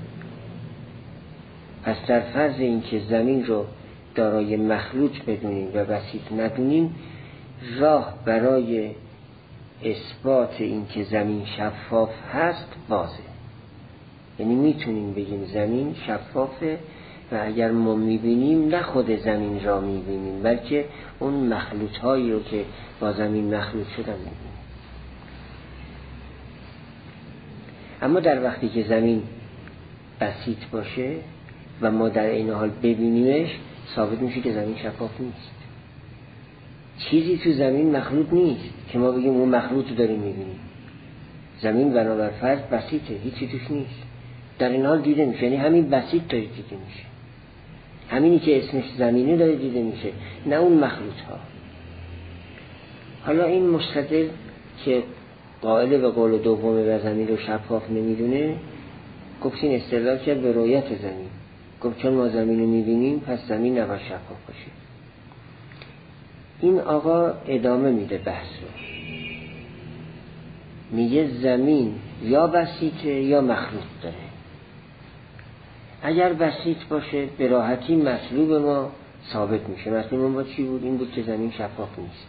پس در فرض این که زمین رو دارای مخلوط بدونیم و بسیط ندونیم، راه برای اثبات این که زمین شفاف هست بازه. یعنی میتونیم بگیم زمین شفافه و اگر ما میبینیم نه خود زمین را میبینیم بلکه اون مخلوط هایی رو که با زمین مخلوط شدن میبینیم. اما در وقتی که زمین بسیط باشه و ما در این حال ببینیمش، ثابت میشه که زمین شفاف نیست. چیزی تو زمین مخلوط نیست که ما بگیم اون مخلوط رو داریم میبینیم. زمین بنابر فرض بسیطه، هیچی توش نیست، در این حال دیده میشه. یعنی همین بسیط داره دیده میشه، همینی که اسمش زمینه داره دیده میشه، نه اون مخلوط ها. حالا این مستدل که قائل به قول دومه و زمین رو شفاف نمیدونه، گفت این استدلال کرد به رؤیت زمین. گفت چون ما زمین رو میبینیم پس زمین نباید شفاف باشه. این آقا ادامه میده بحث رو، میگه زمین یا بسیطه یا مخلوط داره. اگر بسیط باشه به راحتی مطلوب ما ثابت میشه. مطلوب ما چی بود؟ این بود که زمین شفاف نیست.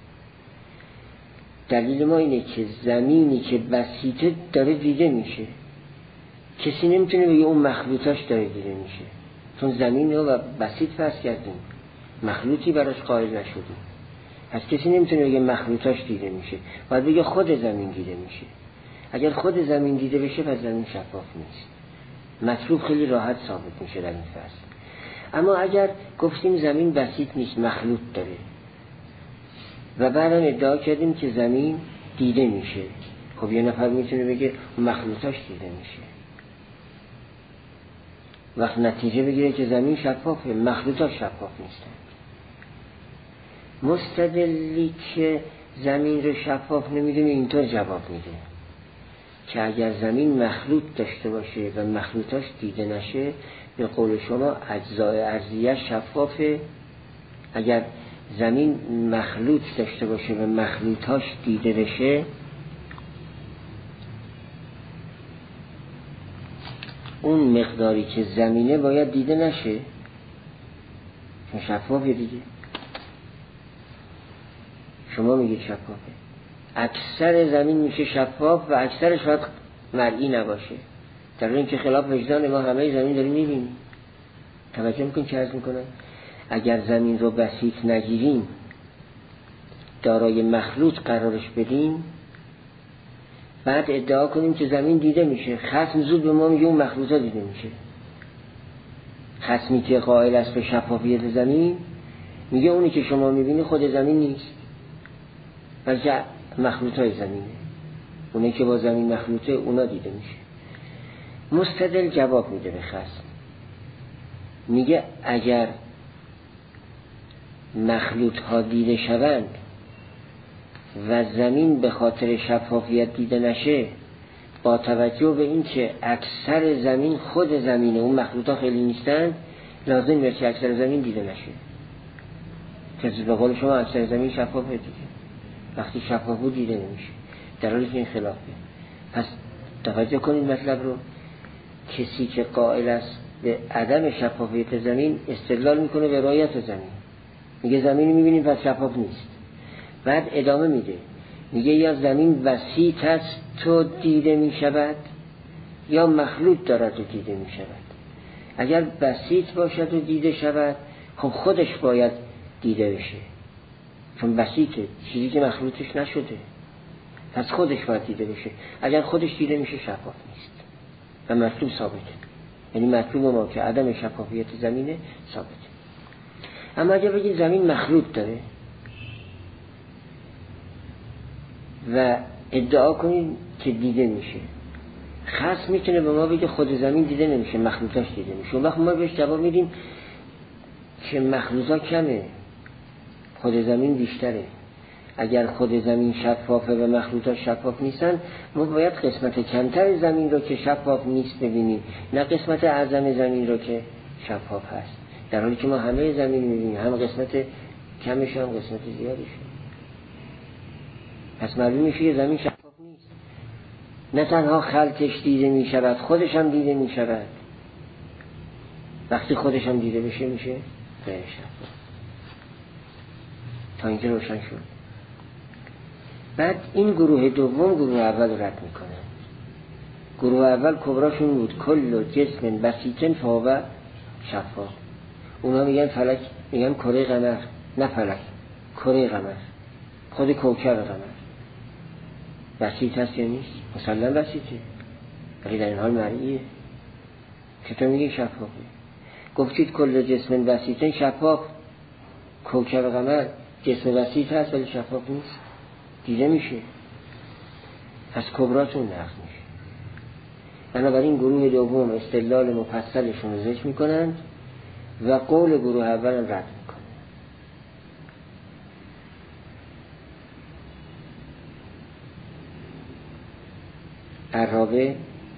دلیل ما اینه که زمینی که بسیطه داره دیده میشه، کسی نمیتونه بگه اون مخلوطاش داره دیده میشه، چون زمین رو بسیط فرض کردیم، مخلوطی براش قائل نشدیم. پس کسی نمیتونه بگه مخلوطاش دیده میشه، باید بگه خود زمین دیده میشه. اگر خود زمین دیده بشه پس زمین شفاف نیست. مطلوب خیلی راحت ثابت میشه در این فصل. اما اگر گفتیم زمین بسیط نیست، مخلوط داره و بعدم ادعا کردیم که زمین دیده میشه، خب یه نفر میتونه بگه مخلوطاش دیده میشه. وقت نتیجه بگیره که زمین شفافه، مخلوطات شفاف نیستن. مستدلی که زمین رو شفاف نمیدونه اینطور جواب میده که اگر زمین مخلوط داشته باشه و مخلوطاش دیده نشه، به قول شما اجزای ارضیه شفافه. اگر زمین مخلوط داشته باشه و مخلوطاش دیده بشه، اون مقداری که زمینه باید دیده نشه، چون شفافه دیگه. شما میگید شفافه، اکثر زمین میشه شفاف و اکثرش شاید مرئی نباشه، در این که خلاف وجدان ما همه زمین داریم میبینیم. توجه میکنید چه عرض میکنم؟ اگر زمین رو بسیط نگیریم، دارای مخلوط قرارش بدیم، بعد ادعا کنیم که زمین دیده میشه، خصم زود به ما میگه اون مخلوطا دیده میشه. خصمی که قائل است به شفافیت زمین میگه اونی که شما میبینی خود زمین نیست، بلکه مخلوطای زمینه. اونی که با زمین مخلوطه اونا دیده میشه. مستدل جواب میده به خصم، میگه اگر مخلوط ها دیده شوند و زمین به خاطر شفافیت دیده نشه، با توجه به این که اکثر زمین خود زمینه، اون مخلوط ها خیلی نیستن، لازم میشه که اکثر زمین دیده نشه. که به قول شما اکثر زمین شفافه دیگه، وقتی شفاف بود دیده نمیشه، در حالی که این خلافه. پس توجه کنید مطلب رو، کسی که قائل است به عدم شفافیت زمین استدلال میکنه به رایت زمین، میگه زمینی میبینیم پس شفاف نیست. بعد ادامه میده، میگه یا زمین وسیط است تو دیده میشود یا مخلوط دارد و دیده میشود. اگر وسیط باشد و دیده شود، خب خودش باید دیده بشه، چون وسیطه، چیزی که مخلوطش نشده، پس خودش باید دیده بشه. اگر خودش دیده میشه شفاف نیست و مطلوب ثابته. یعنی مطلوب ما که عدم شفافیت زمینه ثابته. اما اگر بگید زمین مخلوط داره و ادعا کنید که دیده میشه، خاص میتونه به ما بگه خود زمین دیده نمیشه، مخلوطاش دیده میشه. اون وقت ما بهش جواب میدیم که مخلوطا کمه، خود زمین بیشتره. اگر خود زمین شفافه و مخلوطا شفاف نیستن، ما باید قسمت کمتر زمین رو که شفاف نیست ببینیم، نه قسمت اعظم زمین رو که شفاف هست، در حالی که ما همه زمین میبینیم، هم قسمت کمش هم قسمت زیادش. پس معلوم میشه زمین شفاف نیست. نه تنها خلقش دیده میشود، خودش هم دیده میشود. وقتی خودش هم دیده بشه میشه غیر شفاف. تا اینجا روشن شد. بعد این گروه دوم گروه اول رد میکنه. گروه اول کبراشون بود کل جسم بسیطن فهو شفاف. اونا میگن فلک، میگن کره قمر، نه فلک، کره قمر، خود کوکب قمر بسیط هست یا نیست؟ مسلم بسیطه، ولی در این حال مرئیه. چطور میگه شفافه؟ گفتید کل جسم بسیطن شفاف، کوکب قمر جسم بسیط هست ولی شفاف نیست، دیده میشه، پس کبراتون نقض میشه. بنابراین گروه دوم استدلال مفصلشون رو ذکر میکنند و قول گروه اول رد میکنند. الرابع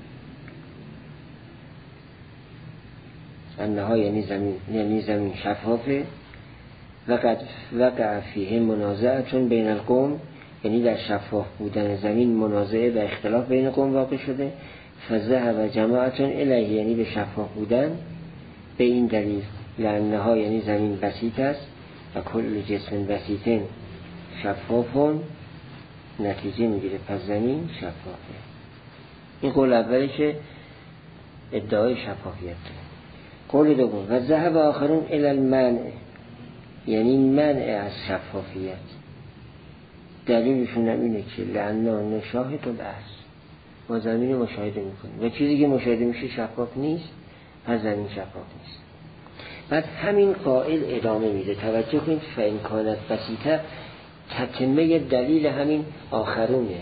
انها یعنی زمین شفافه و قد وقع فیه منازعه بین القوم، یعنی در شفاف بودن زمین منازعه و اختلاف بین قوم واقع شده. فذهب جماعه الیه، یعنی به شفاف بودن، به این دلیل لانها یعنی زمین بسیط است و کل جسم بسیطن شفافون، نتیجه میگیره پس زمین شفافه. این قول اولی که ادعای شفافیت داره. قول دوم و ذهب آخرون الی المنع، یعنی منع از شفافیت. دلیلشون اینه که لأننا نشاهد الارض، ما زمین مشاهده میکنیم و چیزی که مشاهده میشه شفاف نیست، پس زمین شفاف نیست. بعد همین قائل ادامه میده، توجه کنید، فإن کانت بسیطه، تتمه دلیل همین آخرونه.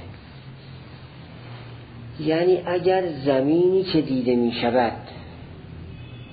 یعنی اگر زمینی که دیده میشود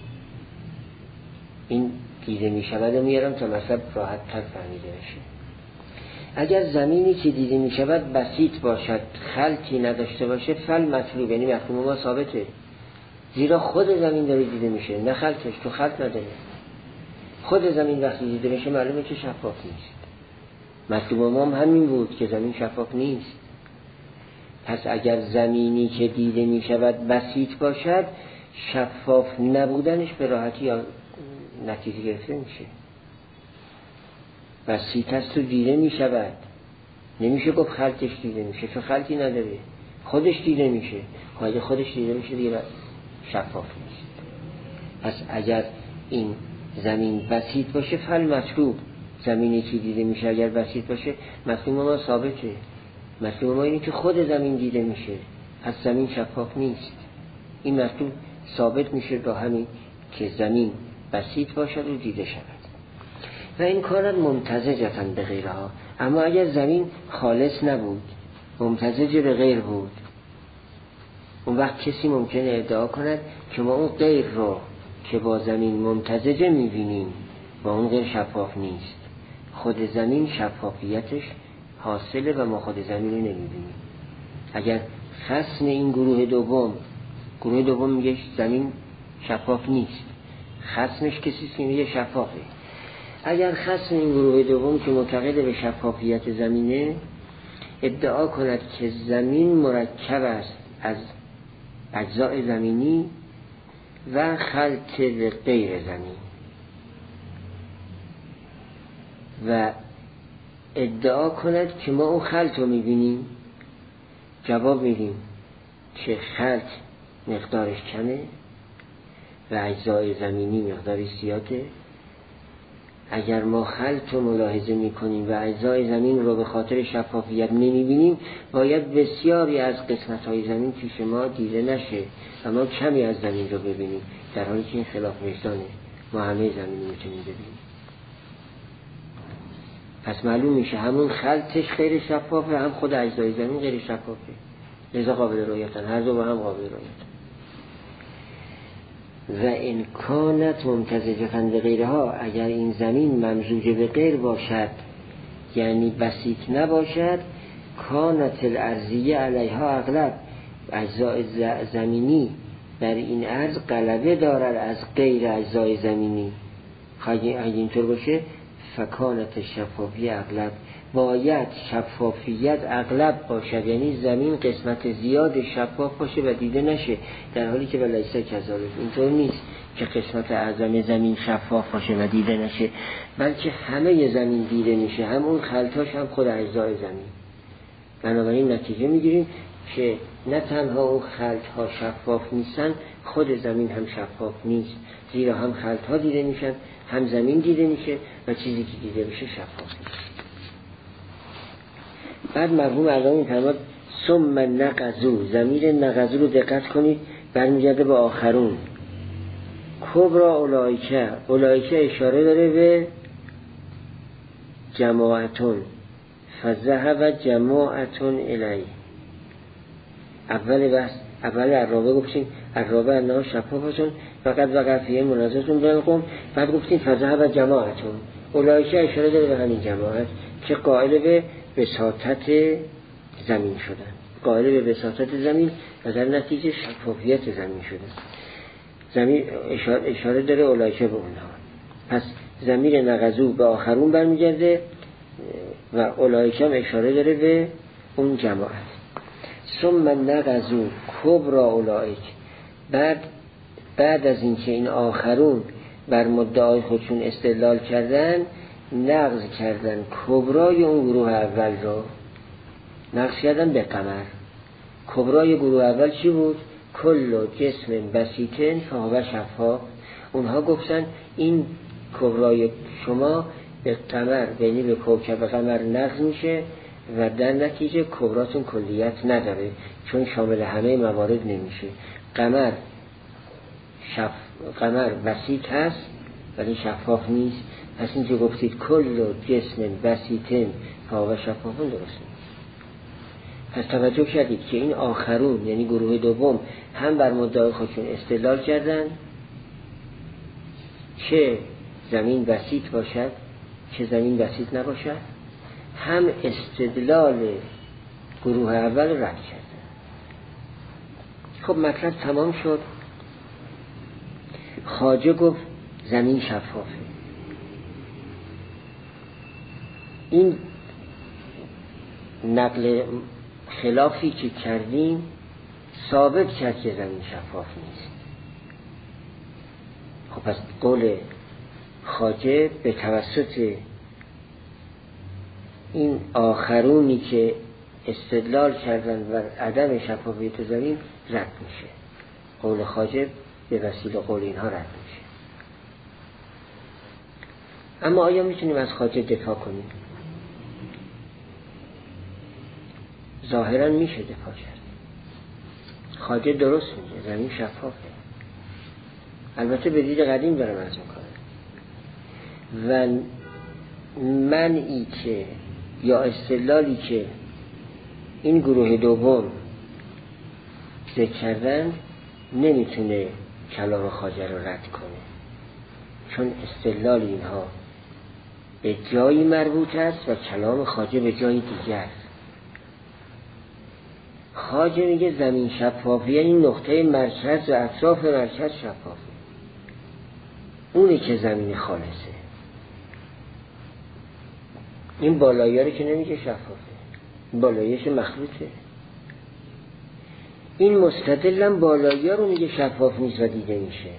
این دیده می شود و میارم تا مطلب راحت تر فهمیده بشه. اگر زمینی که دیده می شود بسیط باشد، خلطی نداشته باشه، فل مطلوب، یعنی مفهوم ما ثابته، زیرا خود زمین داره دیده میشه، نه خلطش، تو خلط نداره. خود زمین وقتی دیده میشه معلومه که شفاف نیست. مطلوب ما هم همین بود که زمین شفاف نیست. پس اگر زمینی که دیده می شود بسیط باشد، شفاف نبودنش به راحتی یا نتیجه گرفته میشه. بسیط است و دیده می شود، نمیشه گفت خلطش دیده میشه، چون خلطی نداره، خودش دیده میشه. اگه خودش دیده میشه دیگه شفاف نیست. پس اگر این زمین بسیط باشه فل مطلوب، زمینی که دیده میشه اگر بسیط باشه مطلوب ما ثابته. مطلوب ما اینه که خود زمین دیده میشه، پس زمین شفاف نیست. این مطلوب ثابت میشه با همین که زمین بسیط باشد و دیده شود. و این کارت ممتزجتاً به غیرها. اما اگر زمین خالص نبود، ممتزج به غیر بود، اون وقت کسی ممکنه ادعا کند که ما اون غیر رو که با زمین ممتزجه میبینیم با اون غیر شفاف نیست. خود زمین شفافیتش حاصله و ما خود زمین رو نمیبینیم. اگر خصم این گروه دوم میگه زمین شفاف نیست، خصمش کسی که میگه شفافه. اگر خصم این گروه دوم که معتقد به شفافیت زمینه ادعا کند که زمین مرکب است از اجزای زمینی و خلط به غیر زمین و ادعا کند که ما اون خلط رو میبینیم، جواب میدیم که خلط مقدارش کمه و اجزای زمینی مقدارش زیاده. اگر ما خلط رو ملاحظه میکنیم و اجزای زمین رو به خاطر شفافیت نمیبینیم، باید بسیاری از قسمت‌های زمین پیش ما دیده نشه و ما کمی از زمین رو ببینیم، در حالی که این خلاف وجدانه. ما همه زمین میتونیم ببینیم. پس معلوم میشه همون خلطش غیر شفافه، هم خود اجزای زمین غیر شفافه، لذا قابل رؤیتن، هر دو با هم قابل رؤیتن. و امکانت ممتزجتاً به غیرها، اگر این زمین ممزوج به غیر باشد یعنی بسیط نباشد، کانت الارضیه علیها اغلب، اجزای زمینی در این عرض غلبه دارد از غیر اجزای زمینی. اگه اینطور باشه فکانت شفافیت اغلب، باید شفافیت اغلب باشد، یعنی زمین قسمت زیاد شفاف باشه و دیده نشه، در حالی که ولیسه کذالک، اینطور نیست که قسمت اعظم زمین شفاف باشه و دیده نشه، بلکه همه زمین دیده میشه، هم اون خلطاش هم خود اجزای زمین. بنابراین نتیجه میگیریم که نه تنها اون خلطها شفاف نیستن، خود زمین هم شفاف نیست، زیرا هم خلطها دیده میشن، هم زمین دیده میشه و چیزی که دیده میشه شفاف نیست. بعد مرحوم اعظم میفرماد ثم نقضوا، ضمیر نقضوا رو دقت کنید برمیگرده به آخرون. کبرا اولایکه اشاره داره به جماعتون، فذهب جماعتون الی. اول عرابه گفتیم عرابه انها شفافتون فقط وقفیه منازعتون بین قوم، بعد گفتیم فذهب جماعتون، اولایکه اشاره داره به همین جماعت که قائل به بساطت زمین شدن، قائل به بساطت زمین و در نتیجه شفافیت زمین شدن. زمین اشاره داره اولایکه به اونها. پس ضمیر نقضوا به آخرون برمیگرده و اولایکه هم اشاره داره به اون جماعت. ثم نقضوا کبرا اولایک، بعد از اینکه این آخرون بر مدعای خودشون استدلال کردن، نقض کردن کبرای اون گروه اول رو، نقض کردن به قمر. کبرای گروه اول چی بود؟ کل جسم بسیطن فهو شفاف. اونها گفتن این کبرای شما به قمر، یعنی به کوکب قمر نقض میشه و در نتیجه کبراتون کلیت نداره، چون شامل همه موارد نمیشه. قمر بسیط هست ولی شفاف نیست. پس اینکه گفتید کل جسم بسیطن فهو شفافون درست نیست. پس توجه کردید که این آخرون یعنی گروه دوم هم بر مدعای خودشون استدلال کردن که زمین بسیط باشد چه زمین بسیط نباشد، هم استدلال گروه اول رد کرد. خب مطلب تمام شد. خواجه گفت زمین شفافه. این نقل خلافی که کردیم ثابت کرد که زمین شفاف نیست. خب پس قول خواجه به توسط این آخرونی که استدلال کردن بر عدم شفافیت زمین رد میشه. قول خواجه به وسیله قول اینها رد میشه. اما آیا میتونیم از خواجه دفاع کنیم؟ ظاهرا میشه دفاع کرد. خواجه درست میگه زمین شفافه. البته به دید قدیم دارم از میکنم و منعی که یا استدلالی که این گروه دوم ذکر کردن نمیتونه کلام خواجه رو رد کنه، چون استدلال اینها به جایی مربوط است و کلام خواجه به جای دیگر. خواجه میگه زمین شفافی، این نقطه مرکز و اطراف مرکز شفافه، اونی که زمین خالصه. این بالایی رو که نمیگه شفافه، این بالاییش مخلوطه. این مستدلم بالایی رو میگه شفاف نیست و دیده میشه.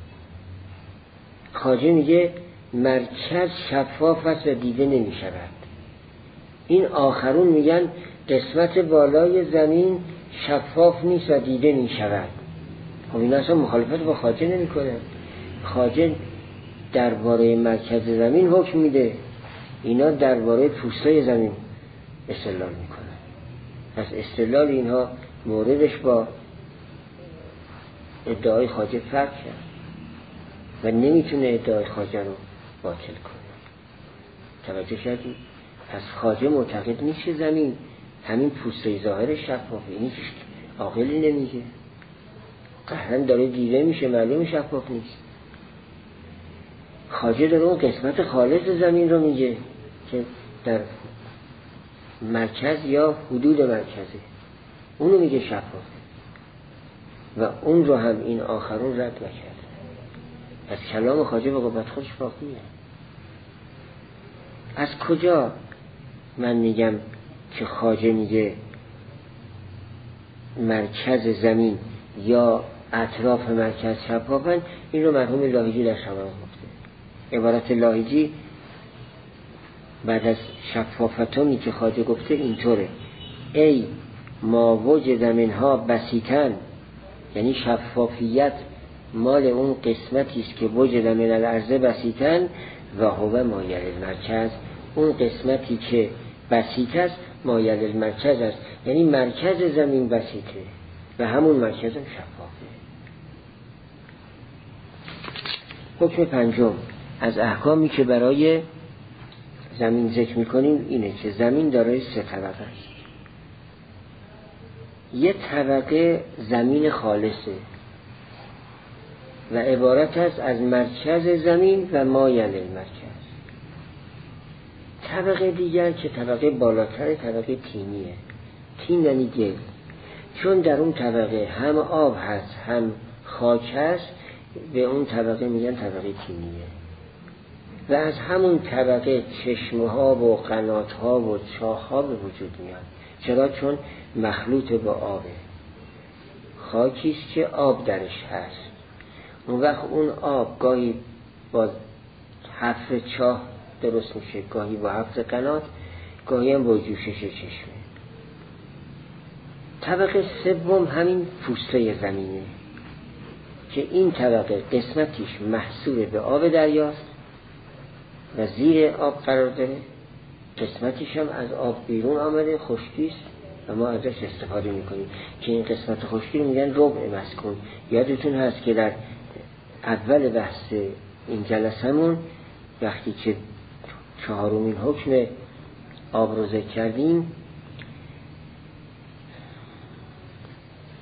خواجه میگه مرکز شفاف است و دیده نمیشود. این آخرون میگن قسمت بالای زمین شفاف نیست و دیده میشود. خب این اصلا مخالفت با خواجه نمیکنه. خواجه درباره مرکز زمین حکم میده، اینا درباره پوستای زمین استدلال میکنن. پس استدلال اینها موردش با ادعای خواجه فرق کرد و نمیتونه ادعای خواجه رو باطل کنه. توجه کردید؟ پس خواجه معتقد نیست که زمین همین پوستای ظاهر شفافه. این هیچ عاقلی نمیگه. قهرن داره دیده میشه، معلوم شفاف نیست. خواجه داره اون قسمت خالص زمین رو میگه که در مرکز یا حدود مرکزه، اونو میگه شفافه و اون رو هم این آخرون رد نکرد. پس کلام خواجه به قوت خودش باقیه. از کجا من میگم که خواجه میگه مرکز زمین یا اطراف مرکز شفافن؟ این رو مرحوم لاهیجی در شماره گفته. عبارت لاهیجی بعد از شفافتونی که خواجه گفته اینطوره: ای ما وجد منها بسیطن، یعنی شفافیت مال اون قسمتی است که وجد من الارض بسیطن و هو مایل المرکز، اون قسمتی که بسیط است مایل المرکز است، یعنی مرکز زمین بسیطه و همون مرکز هم شفافه. حکم پنجم از احکامی که برای زمین ذکر میکنیم اینه که زمین دارای 3 طبقه است. یه طبقه زمین خالصه و عبارت است از مرکز زمین و مایل المرکز. طبقه دیگر که طبقه بالاتر طبقه تینیه. تین یعنی گل، چون در اون طبقه هم آب هست هم خاک هست، به اون طبقه میگن طبقه تینیه. و از همون طبقه چشمه‌ها و قنات‌ها و چاه‌ها به وجود میاد. چرا؟ چون مخلوط با آبه. خاکیست که آب درش هست. اون وقت اون آب گاهی با حفر چاه درست میشه، گاهی با حفر قنات، گاهی هم با جوشش چشمه. طبقه سوم همین پوسته زمینه که این طبقه قسمتیش محصور به آب دریاست و زیر آب قرار داره، قسمتیش هم از آب بیرون آمده، خشکیست و ما ازش استفاده میکنیم که این قسمت خشکی رو میگن ربع مسکون. یادتون هست که در اول بحث این جلسمون وقتی که 4مین حکم آب رو ذکر کردیم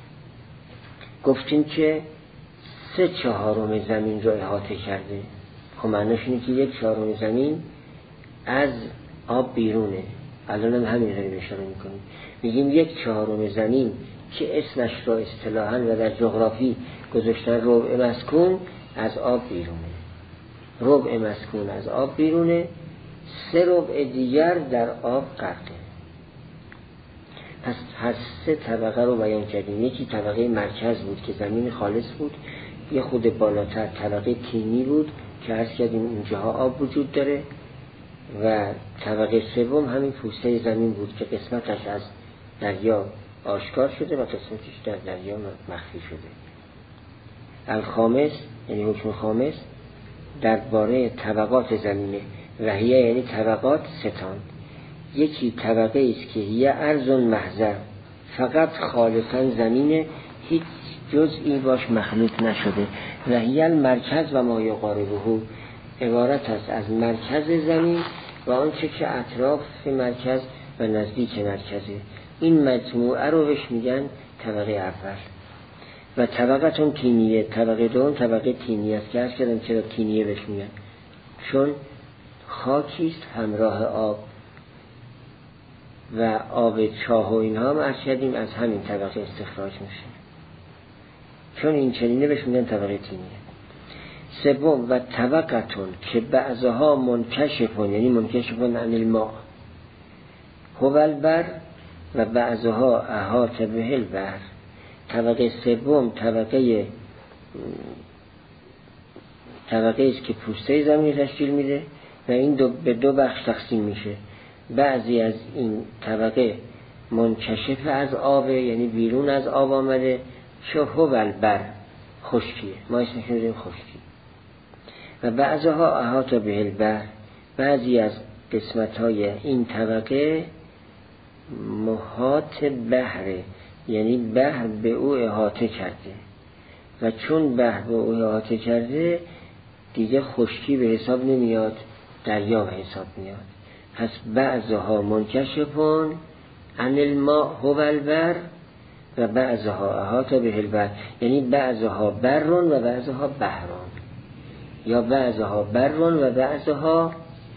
گفتیم که 3/4 زمین رو احاطه کرده. خب معناش اینه که 1/4 زمین از آب بیرونه. الان هم همین رو اشاره میکنیم، میگیم 1/4 زمین که اسمش رو اصطلاحاً و در جغرافی گذاشتن ربع مسکون از آب بیرونه. ربع مسکون از آب بیرونه، 3/4 دیگر در آب غرقه. پس هر 3 طبقه رو بیان کردیم. یکی طبقه مرکز بود که زمین خالص بود، یه خود بالاتر طبقه تینی بود که عرض کردیم اونجاها آب وجود داره، و طبقه سوم همین پوسته زمین بود که قسمتش از دریا آشکار شده و قسمتش در دریا مخفی شده. الخامس یعنی حکم خامس درباره طبقات زمینه، و هیه یعنی طبقات 3 تا. یکی طبقه است که هیه ارض محضر، فقط خالصا زمینه، هیچ جزئی باش مخلوط نشده. و هیه المرکز و ما یقاربه، عبارت است از مرکز زمین و آنچه که اطراف مرکز و نزدیک مرکزه. این مجموعه رو بهش میگن طبقه اول. و طبقه تینیه، طبقه دوم طبقه تینیه است که عرض کردم چرا تینیه بهش میگن، چون خاکیست همراه آب و آب چاه و اینها هم عرض کردیم از همین طبقه استخراج میشه، چون این چنینه بهش میگن طبقه تینیه. سوم و طبقتون که بعضها منکشفون، یعنی منکشفون عن الماء، هو البر و بعضها احاط به البر. طبقه سوم طبقه است که پوسته زمین تشکیل میده و این به 2 بخش تقسیم میشه. بعضی از این طبقه منکشف از آب، یعنی بیرون از آب آمده، چه هو البر خشکیه، ما اسمش میذاریم خشکی. و بعضها احاط به البر، بعضی از قسمت‌های این طبقه محاط بحره، یعنی بحر به او احاطه کرده و چون بحر به او احاطه کرده دیگه خشکی به حساب نمیاد، دریا به حساب میاد. پس بعضها منکشفون عن الماء هو البر و بعضها احاط به البر، یعنی بعضها برون و بعضها بحرون، یا بعضها برون و بعضها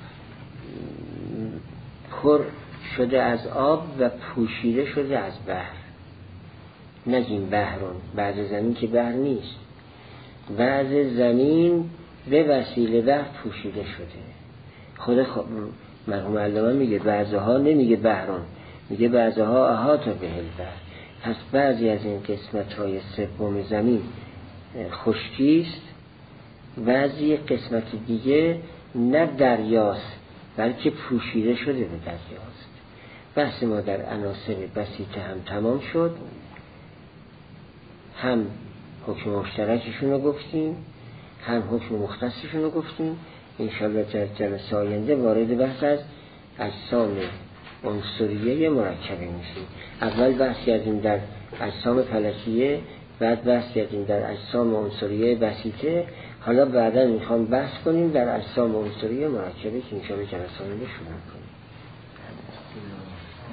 پر شده از آب و پوشیده شده از بحر. نگیم بحرون، بعض زمین که بحر نیست، بعض زمین به وسیله بحر پوشیده شده. خود مرحوم علامه میگه بعضها نمیگه بحرون، میگه بعضها احاط به البر. پس بعضی از این قسمت های سوم زمین خشکیست، بعضی قسمت دیگه نه دریاست بلکه پوشیده شده به دریاست. بحث ما در عناصر بسیطه هم تمام شد، هم حکم مشترکشون رو گفتیم هم حکم مختصشون رو گفتیم. انشاءالله در جلسه آینده وارد بحث از اجسام عنصریه مرکبه میشیم. اول بحث کردیم در اجسام فلکیه، بعد بحث کردیم در اجسام عنصریه بسیطه، حالا بعدا میخوام بحث کنیم در اجسام عنصریه مرکبه که انشاءالله جلسه آینده شروع کنیم.